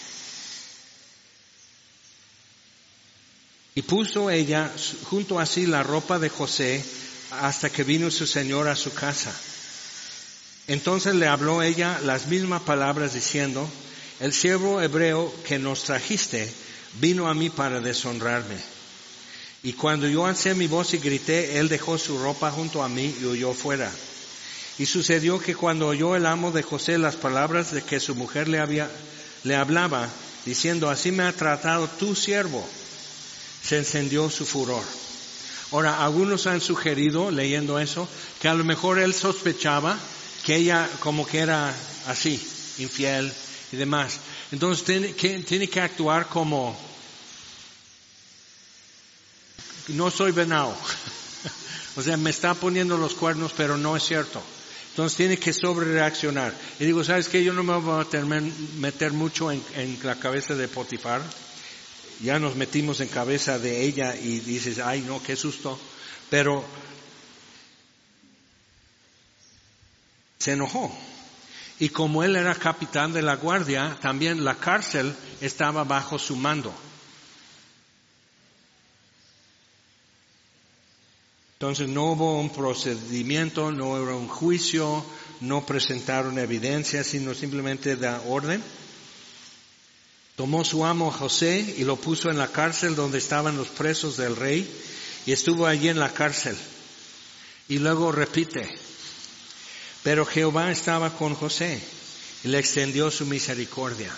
Y puso ella junto a sí la ropa de José hasta que vino su señor a su casa. Entonces le habló ella las mismas palabras diciendo, el siervo hebreo que nos trajiste vino a mí para deshonrarme. Y cuando yo alcé mi voz y grité, él dejó su ropa junto a mí y huyó fuera. Y sucedió que cuando oyó el amo de José las palabras de que su mujer le había, le hablaba, diciendo, así me ha tratado tu siervo, se encendió su furor. Ahora, algunos han sugerido, leyendo eso, que a lo mejor él sospechaba que ella como que era así, infiel, y demás. Entonces tiene que, tiene que actuar como, no soy venado. O sea, me está poniendo los cuernos, pero no es cierto. Entonces tiene que sobrereaccionar. Y digo, ¿sabes qué? Yo no me voy a meter mucho en, en la cabeza de Potifar. Ya nos metimos en cabeza de ella y dices, ay no, qué susto. Pero se enojó. Y como él era capitán de la guardia, también la cárcel estaba bajo su mando. Entonces no hubo un procedimiento, no hubo un juicio, no presentaron evidencia, sino simplemente da orden. Tomó su amo José y lo puso en la cárcel donde estaban los presos del rey y estuvo allí en la cárcel. Y luego repite, pero Jehová estaba con José y le extendió su misericordia.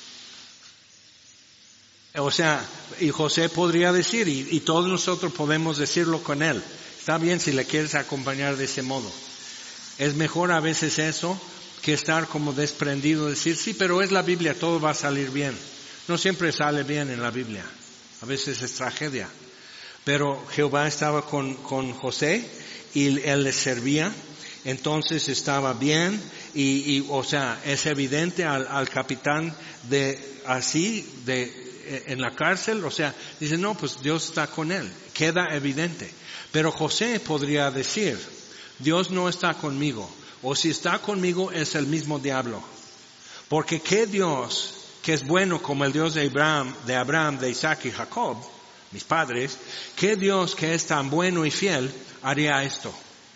O sea, y José podría decir, y, y todos nosotros podemos decirlo con él. Está bien si le quieres acompañar de ese modo. Es mejor a veces eso que estar como desprendido, decir, sí, pero es la Biblia, todo va a salir bien. No siempre sale bien en la Biblia. A veces es tragedia. Pero Jehová estaba con, con José y él le servía. Entonces estaba bien y, y o sea, es evidente al, al capitán de así, de, en la cárcel, o sea, dice, no, pues Dios está con él. Queda evidente. Pero José podría decir, Dios no está conmigo, o si está conmigo es el mismo diablo. Porque qué Dios que es bueno como el Dios de Abraham, de Abraham, de Isaac y Jacob, mis padres, qué Dios que es tan bueno y fiel haría esto.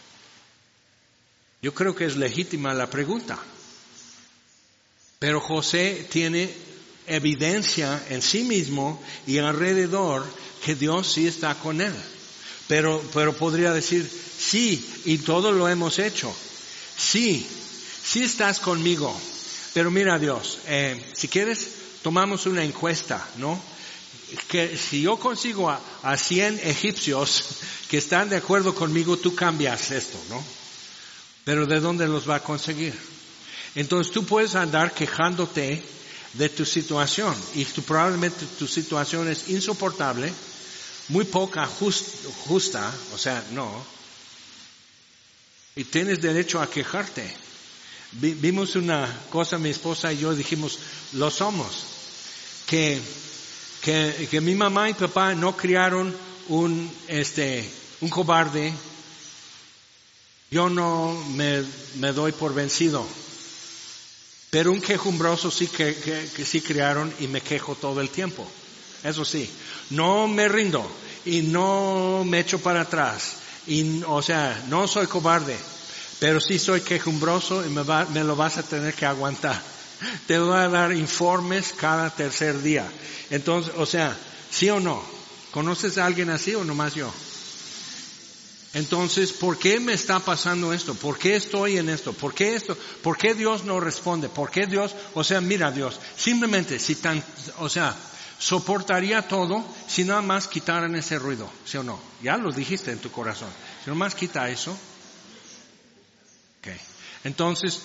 Yo creo que es legítima la pregunta. Pero José tiene evidencia en sí mismo y alrededor que Dios sí está con él. Pero, pero podría decir, sí, y todo lo hemos hecho. Sí, sí estás conmigo. Pero mira Dios, eh, si quieres, tomamos una encuesta, ¿no? Que si yo consigo a, a cien egipcios que están de acuerdo conmigo, tú cambias esto, ¿no? Pero ¿de dónde los va a conseguir? Entonces tú puedes andar quejándote de tu situación y tú, probablemente tu situación es insoportable, muy poca just, justa, o sea, no. Y tienes derecho a quejarte. Vi, vimos una cosa, mi esposa y yo dijimos, lo somos. Que, que, que mi mamá y papá no criaron un, este, un cobarde. Yo no me, me doy por vencido. Pero un quejumbroso sí que, que, que sí criaron y me quejo todo el tiempo. Eso sí, no me rindo y no me echo para atrás. Y, o sea, no soy cobarde, pero sí soy quejumbroso y me, va, me lo vas a tener que aguantar. Te voy a dar informes cada tercer día. Entonces, o sea, ¿sí o no? ¿Conoces a alguien así o nomás yo? Entonces, ¿por qué me está pasando esto? ¿Por qué estoy en esto? ¿Por qué esto? ¿Por qué Dios no responde? ¿Por qué Dios? O sea, mira Dios, simplemente si tan, o sea, soportaría todo si nada más quitaran ese ruido, ¿sí o no? Ya lo dijiste en tu corazón. Si nada más quita eso. Okay. Entonces,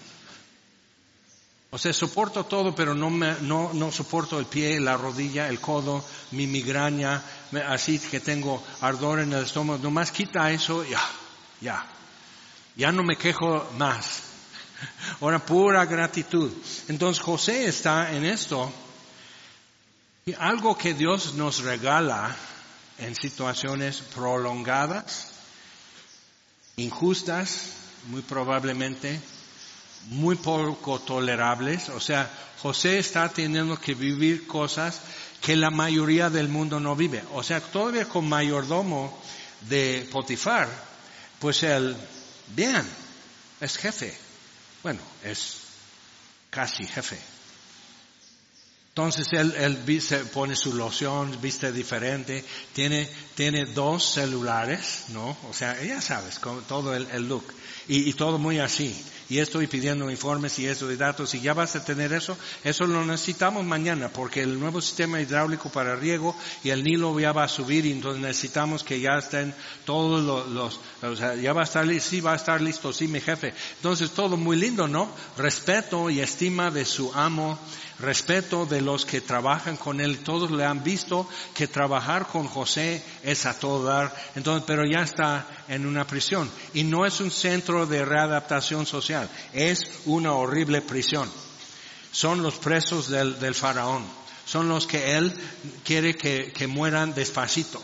o sea, soporto todo, pero no me, no, no soporto el pie, la rodilla, el codo, mi migraña, me, así que tengo ardor en el estómago. Nomás quita eso, ya, ya. Ya no me quejo más. Ahora, pura gratitud. Entonces, José está en esto. Y algo que Dios nos regala en situaciones prolongadas, injustas, muy probablemente, muy poco tolerables. O sea, José está teniendo que vivir cosas que la mayoría del mundo no vive. O sea, todavía con mayordomo de Potifar, pues él, bien, es jefe. Bueno, es casi jefe. Entonces él, él se pone su loción, viste diferente, tiene, tiene dos celulares, ¿no? O sea, ya sabes, con todo el, el look. Y, y todo muy así. Y estoy pidiendo informes y eso de datos, y ya vas a tener eso. Eso lo necesitamos mañana, porque el nuevo sistema hidráulico para riego y el Nilo ya va a subir, y entonces necesitamos que ya estén todos los, los o sea, ya va a estar listo, sí va a estar listo, sí mi jefe. Entonces todo muy lindo, ¿no? Respeto y estima de su amo, respeto de los que trabajan con él, todos le han visto que trabajar con José es a todo dar, entonces, pero ya está en una prisión. Y no es un centro de readaptación social, es una horrible prisión. Son los presos del, del faraón, son los que él quiere que, que mueran despacito.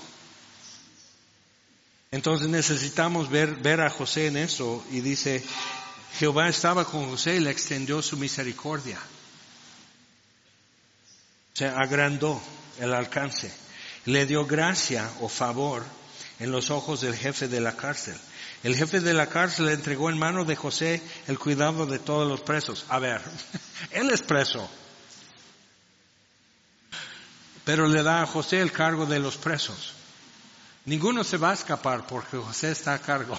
Entonces necesitamos ver, ver a José en eso, y dice, Jehová estaba con José y le extendió su misericordia. Se agrandó el alcance. Le dio gracia o favor en los ojos del jefe de la cárcel. El jefe de la cárcel le entregó en manos de José el cuidado de todos los presos. A ver, él es preso, pero le da a José el cargo de los presos. Ninguno se va a escapar porque José está a cargo.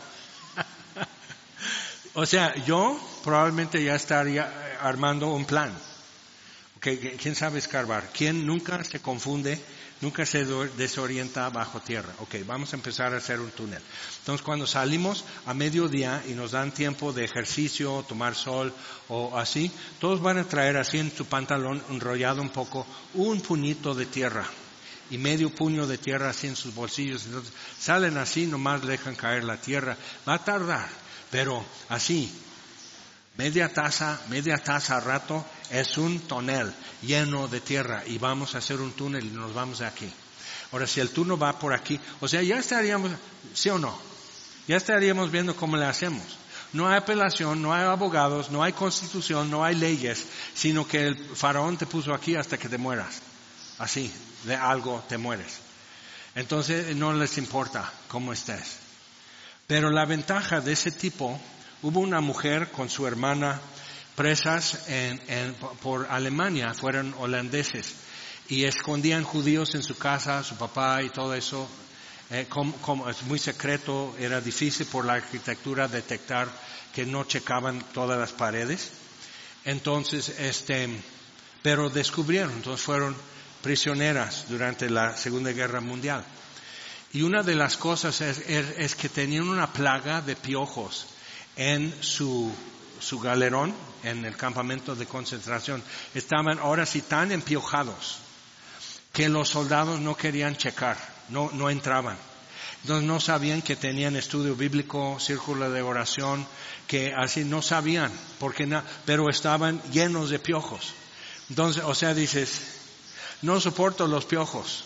O sea, yo probablemente ya estaría armando un plan. Okay, ¿quién sabe escarbar? ¿Quién nunca se confunde, nunca se desorienta bajo tierra? Ok, vamos a empezar a hacer un túnel. Entonces, cuando salimos a mediodía y nos dan tiempo de ejercicio, tomar sol o así, todos van a traer así en su pantalón enrollado un poco un puñito de tierra. Y medio puño de tierra así en sus bolsillos. Entonces, salen así, nomás dejan caer la tierra. Va a tardar, pero así, media taza, media taza a rato, es un tonel lleno de tierra. Y vamos a hacer un túnel y nos vamos de aquí. Ahora, si el túnel va por aquí, o sea, ya estaríamos, ¿sí o no? Ya estaríamos viendo cómo le hacemos. No hay apelación, no hay abogados, no hay constitución, no hay leyes, sino que el faraón te puso aquí hasta que te mueras. Así, de algo te mueres. Entonces no les importa cómo estés. Pero la ventaja de ese tipo, hubo una mujer con su hermana presas en, en, por Alemania, fueron holandeses, y escondían judíos en su casa, su papá y todo eso. Eh, como, como es muy secreto, era difícil por la arquitectura detectar que no checaban todas las paredes. Entonces, este, pero descubrieron, entonces fueron prisioneras durante la Segunda Guerra Mundial. Y una de las cosas es, es, es que tenían una plaga de piojos en su, su galerón, en el campamento de concentración. Estaban ahora sí tan empiojados que los soldados no querían checar, no, no entraban. Entonces no sabían que tenían estudio bíblico, círculo de oración, que así no sabían, porque na, pero estaban llenos de piojos. Entonces, o sea, dices, no soporto los piojos.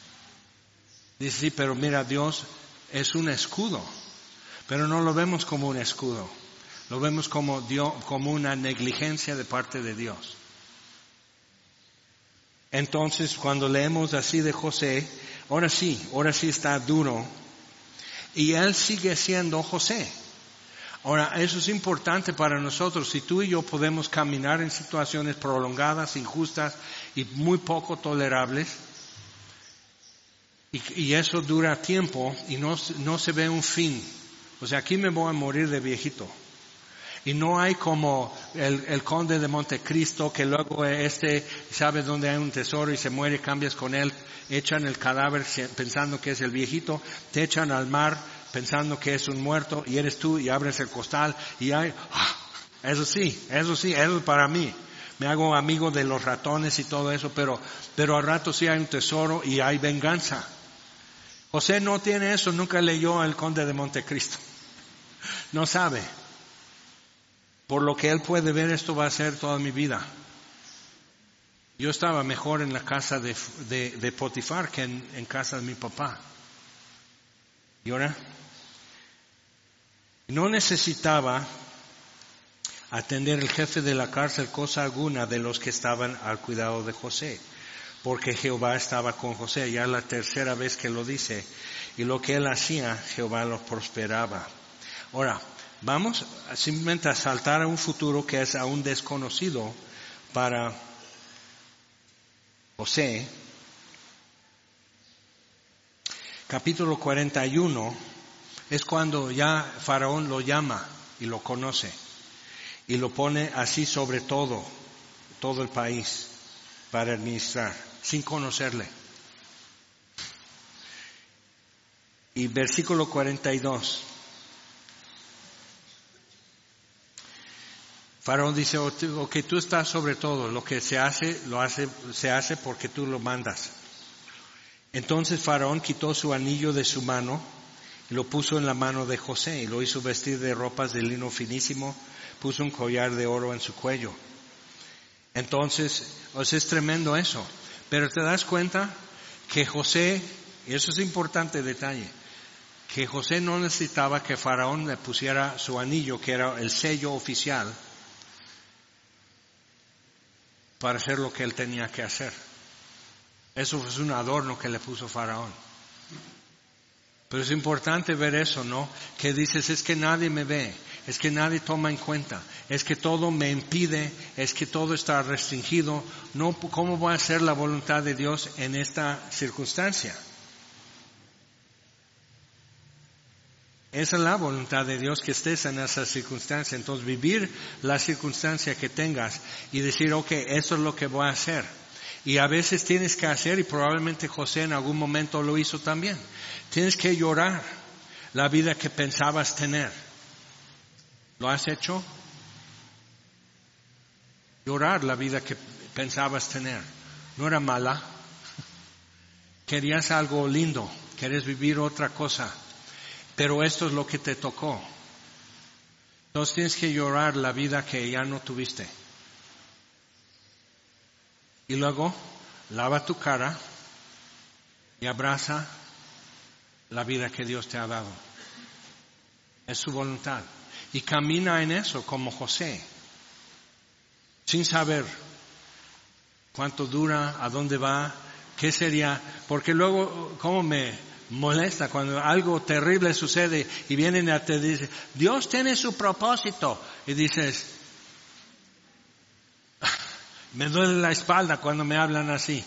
Dice, sí, pero mira, Dios es un escudo, pero no lo vemos como un escudo, lo vemos como Dios, como una negligencia de parte de Dios. Entonces, cuando leemos así de José, ahora sí, ahora sí está duro, y él sigue siendo José. Ahora, eso es importante para nosotros. Si tú y yo podemos caminar en situaciones prolongadas, injustas y muy poco tolerables, y, y eso dura tiempo y no, no se ve un fin. O sea, aquí me voy a morir de viejito. Y no hay como el, el conde de Montecristo, que luego este sabe dónde hay un tesoro y se muere, cambias con él, echan el cadáver pensando que es el viejito, te echan al mar pensando que es un muerto y eres tú, y abres el costal y hay, eso sí, eso sí, eso es para mí. Me hago amigo de los ratones y todo eso, pero, pero al rato sí hay un tesoro y hay venganza. José no tiene eso, nunca leyó El Conde de Montecristo. No sabe. Por lo que él puede ver, esto va a ser toda mi vida. Yo estaba mejor en la casa de, de, de Potifar que en, en casa de mi papá. ¿Y ahora? No necesitaba atender el jefe de la cárcel cosa alguna de los que estaban al cuidado de José, porque Jehová estaba con José. Ya la tercera vez que lo dice, y lo que él hacía, Jehová lo prosperaba. Ahora, vamos simplemente a saltar a un futuro que es aún desconocido para José. Capítulo cuarenta y uno es cuando ya Faraón lo llama y lo conoce y lo pone así sobre todo, todo el país para administrar, sin conocerle. Y versículo cuarenta y dos. Faraón dice, oh, tú, ok, tú estás sobre todo, lo que se hace, lo hace, se hace porque tú lo mandas. Entonces Faraón quitó su anillo de su mano y lo puso en la mano de José y lo hizo vestir de ropas de lino finísimo, puso un collar de oro en su cuello. Entonces, o sea, es tremendo eso. Pero te das cuenta que José, y eso es importante detalle, que José no necesitaba que Faraón le pusiera su anillo, que era el sello oficial, para hacer lo que él tenía que hacer. Eso es un adorno que le puso Faraón. Pero es importante ver eso, ¿no? Que dices, es que nadie me ve, es que nadie toma en cuenta, es que todo me impide, es que todo está restringido. No, ¿cómo voy a hacer la voluntad de Dios en esta circunstancia? Esa es la voluntad de Dios, que estés en esa circunstancia. Entonces, vivir la circunstancia que tengas y decir, ok, eso es lo que voy a hacer. Y a veces tienes que hacer, y probablemente José en algún momento lo hizo también, tienes que llorar la vida que pensabas tener. ¿Lo has hecho? Llorar la vida que pensabas tener. No era mala. Querías algo lindo, querías vivir otra cosa. Pero esto es lo que te tocó. Entonces tienes que llorar la vida que ya no tuviste. Y luego, lava tu cara y abraza la vida que Dios te ha dado. Es su voluntad. Y camina en eso como José. Sin saber cuánto dura, a dónde va, qué sería. Porque luego, ¿cómo me molesta cuando algo terrible sucede y vienen a te dicen, Dios tiene su propósito? Y dices, me duele la espalda cuando me hablan así.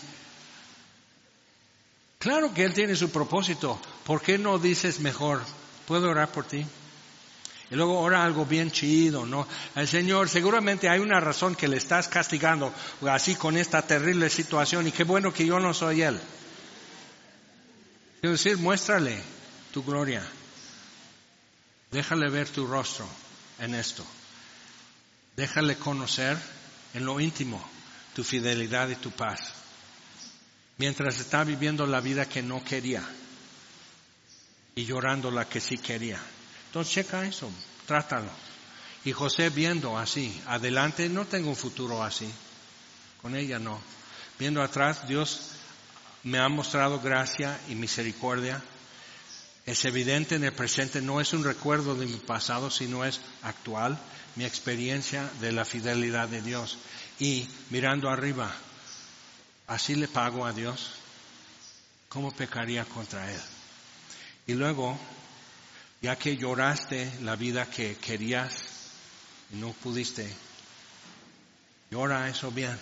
Claro que Él tiene su propósito. ¿Por qué no dices mejor, puedo orar por ti? Y luego ora algo bien chido, ¿no? El Señor, seguramente hay una razón que le estás castigando así con esta terrible situación, y qué bueno que yo no soy Él. Quiero decir, muéstrale tu gloria. Déjale ver tu rostro en esto. Déjale conocer en lo íntimo tu fidelidad y tu paz. Mientras está viviendo la vida que no quería y llorando la que sí quería. Entonces checa eso, trátalo. Y José viendo así, adelante, no tengo un futuro así. Con ella no. Viendo atrás, Dios me ha mostrado gracia y misericordia. Es evidente en el presente, no es un recuerdo de mi pasado, sino es actual, mi experiencia de la fidelidad de Dios. Y mirando arriba, así le pago a Dios. ¿Cómo pecaría contra Él? Y luego, ya que lloraste la vida que querías y no pudiste, llora eso bien.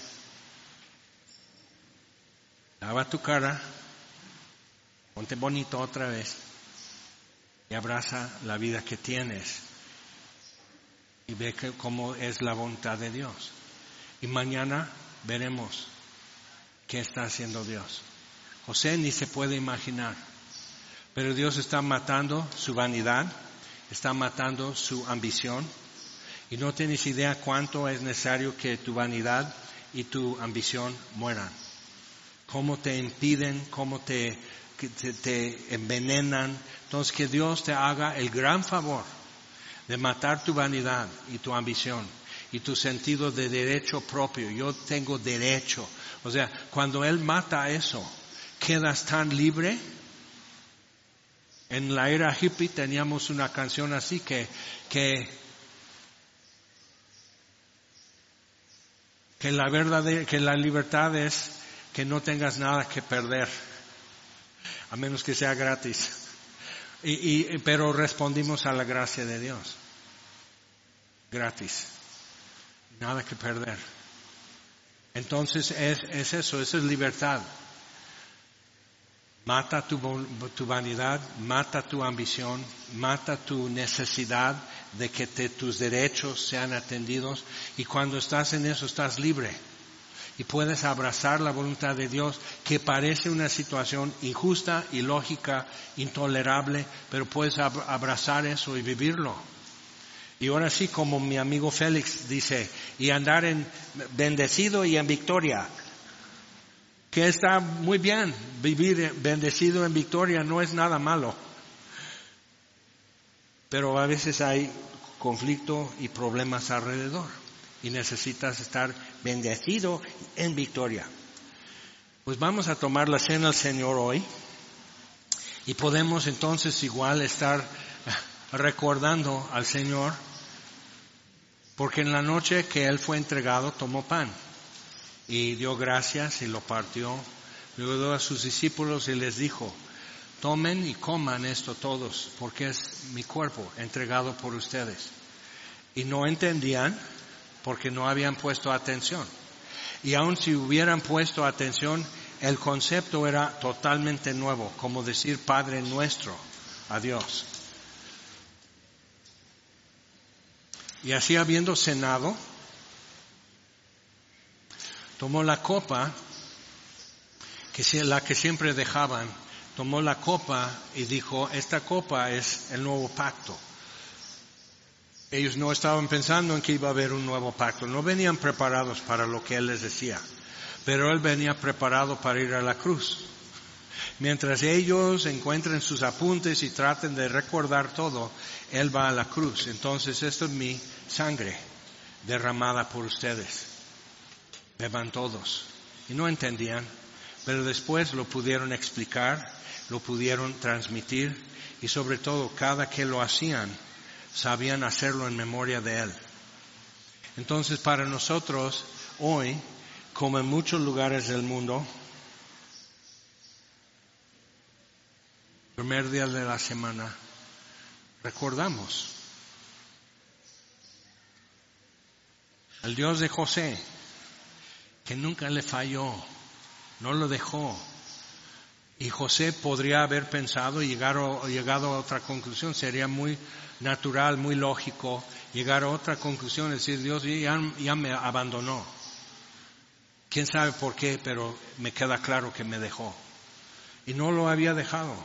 Lava tu cara, ponte bonito otra vez y abraza la vida que tienes y ve que, cómo es la voluntad de Dios. Y mañana veremos qué está haciendo Dios. José ni se puede imaginar, pero Dios está matando su vanidad, está matando su ambición, y no tienes idea cuánto es necesario que tu vanidad y tu ambición mueran. Cómo te impiden, cómo te, te, te envenenan. Entonces que Dios te haga el gran favor de matar tu vanidad y tu ambición y tu sentido de derecho propio. Yo tengo derecho. O sea, cuando Él mata eso, quedas tan libre. En la era hippie teníamos una canción así que, que, que la verdad, que la libertad es que no tengas nada que perder, a menos que sea gratis. Y, y, pero respondimos a la gracia de Dios. Gratis. Nada que perder. Entonces es, es eso, eso es libertad. Mata tu, tu vanidad, mata tu ambición, mata tu necesidad de que te, tus derechos sean atendidos, y cuando estás en eso estás libre. Y puedes abrazar la voluntad de Dios, que parece una situación injusta, ilógica, intolerable, pero puedes ab- abrazar eso y vivirlo. Y ahora sí, como mi amigo Félix dice, y andar en bendecido y en victoria. Que está muy bien, vivir bendecido en victoria no es nada malo. Pero a veces hay conflicto y problemas alrededor. Y necesitas estar bendecido en victoria. Pues vamos a tomar la cena del Señor hoy. Y podemos entonces igual estar recordando al Señor. Porque en la noche que Él fue entregado, tomó pan. Y dio gracias y lo partió. Luego dio a sus discípulos y les dijo, tomen y coman esto todos, porque es mi cuerpo entregado por ustedes. Y no entendían porque no habían puesto atención. Y aun si hubieran puesto atención, el concepto era totalmente nuevo, como decir Padre nuestro a Dios. Y así habiendo cenado, tomó la copa, que es la que siempre dejaban, tomó la copa y dijo, esta copa es el nuevo pacto. Ellos no estaban pensando en que iba a haber un nuevo pacto, no venían preparados para lo que Él les decía, pero Él venía preparado para ir a la cruz. Mientras ellos encuentren sus apuntes y traten de recordar todo, Él va a la cruz. Entonces, esto es mi sangre derramada por ustedes. Beban todos. Y no entendían, pero después lo pudieron explicar, lo pudieron transmitir y sobre todo cada que lo hacían, sabían hacerlo en memoria de Él. Entonces para nosotros hoy, como en muchos lugares del mundo, primer día de la semana, recordamos al Dios de José, que nunca le falló, no lo dejó. Y José podría haber pensado y llegar a, llegado a otra conclusión, sería muy natural, muy lógico, llegar a otra conclusión, decir, Dios ya, ya me abandonó. Quién sabe por qué, pero me queda claro que me dejó. Y no lo había dejado.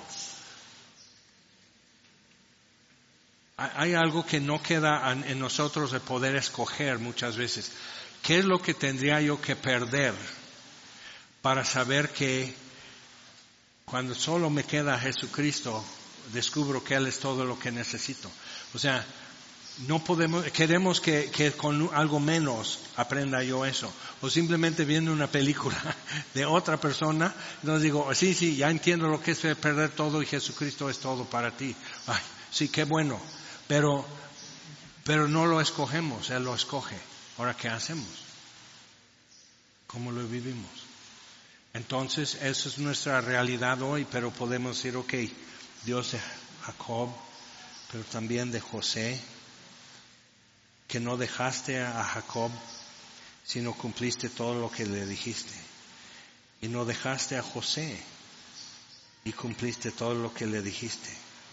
Hay algo que no queda en nosotros de poder escoger muchas veces. ¿Qué es lo que tendría yo que perder para saber que cuando solo me queda Jesucristo, descubro que Él es todo lo que necesito? O sea, no podemos, queremos que, que con algo menos aprenda yo eso. O simplemente viendo una película de otra persona, entonces digo, sí, sí, ya entiendo lo que es perder todo y Jesucristo es todo para ti. Ay, sí, qué bueno. Pero, pero no lo escogemos, Él lo escoge. Ahora, ¿qué hacemos? ¿Cómo lo vivimos? Entonces, esa es nuestra realidad hoy, pero podemos decir, ok, Dios de Jacob, pero también de José, que no dejaste a Jacob, sino cumpliste todo lo que le dijiste. Y no dejaste a José, y cumpliste todo lo que le dijiste.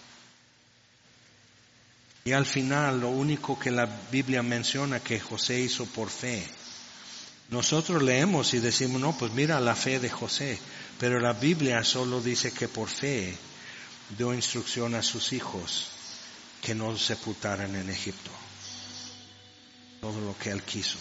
Y al final, lo único que la Biblia menciona que José hizo por fe. Nosotros leemos y decimos, no, pues mira la fe de José. Pero la Biblia solo dice que por fe dio instrucción a sus hijos que no sepultaran en Egipto. Todo lo que él quiso.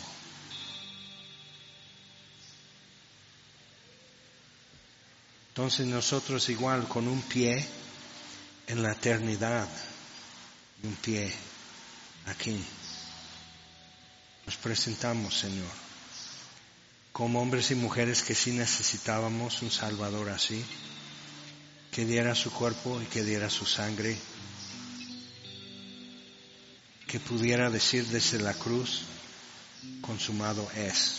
Entonces nosotros igual con un pie en la eternidad y un pie aquí nos presentamos, Señor, como hombres y mujeres que sí necesitábamos un Salvador así, que diera su cuerpo y que diera su sangre, que pudiera decir desde la cruz, consumado es.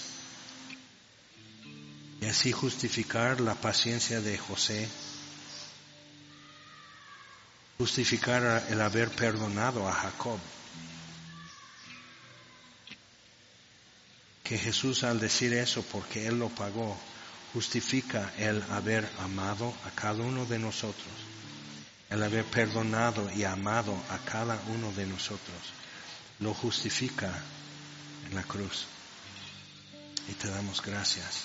Y así justificar la paciencia de José, justificar el haber perdonado a Jacob. Que Jesús al decir eso, porque Él lo pagó, justifica el haber amado a cada uno de nosotros, el haber perdonado y amado a cada uno de nosotros, lo justifica en la cruz. Y te damos gracias.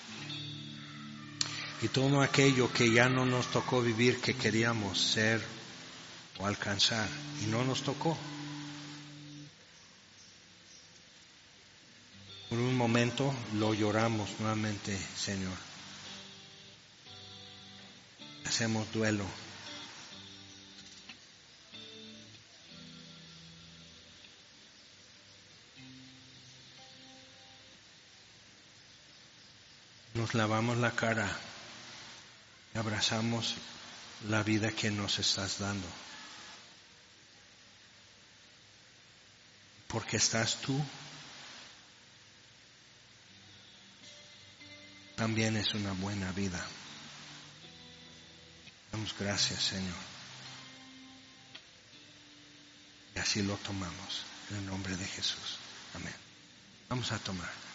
Y todo aquello que ya no nos tocó vivir, que queríamos ser o alcanzar, y no nos tocó, Por un momento lo lloramos nuevamente, Señor. Hacemos duelo. Nos lavamos la cara y abrazamos la vida que nos estás dando. Porque estás tú, también es una buena vida. Damos gracias, Señor. Y así lo tomamos, en el nombre de Jesús. Amén. Vamos a tomar.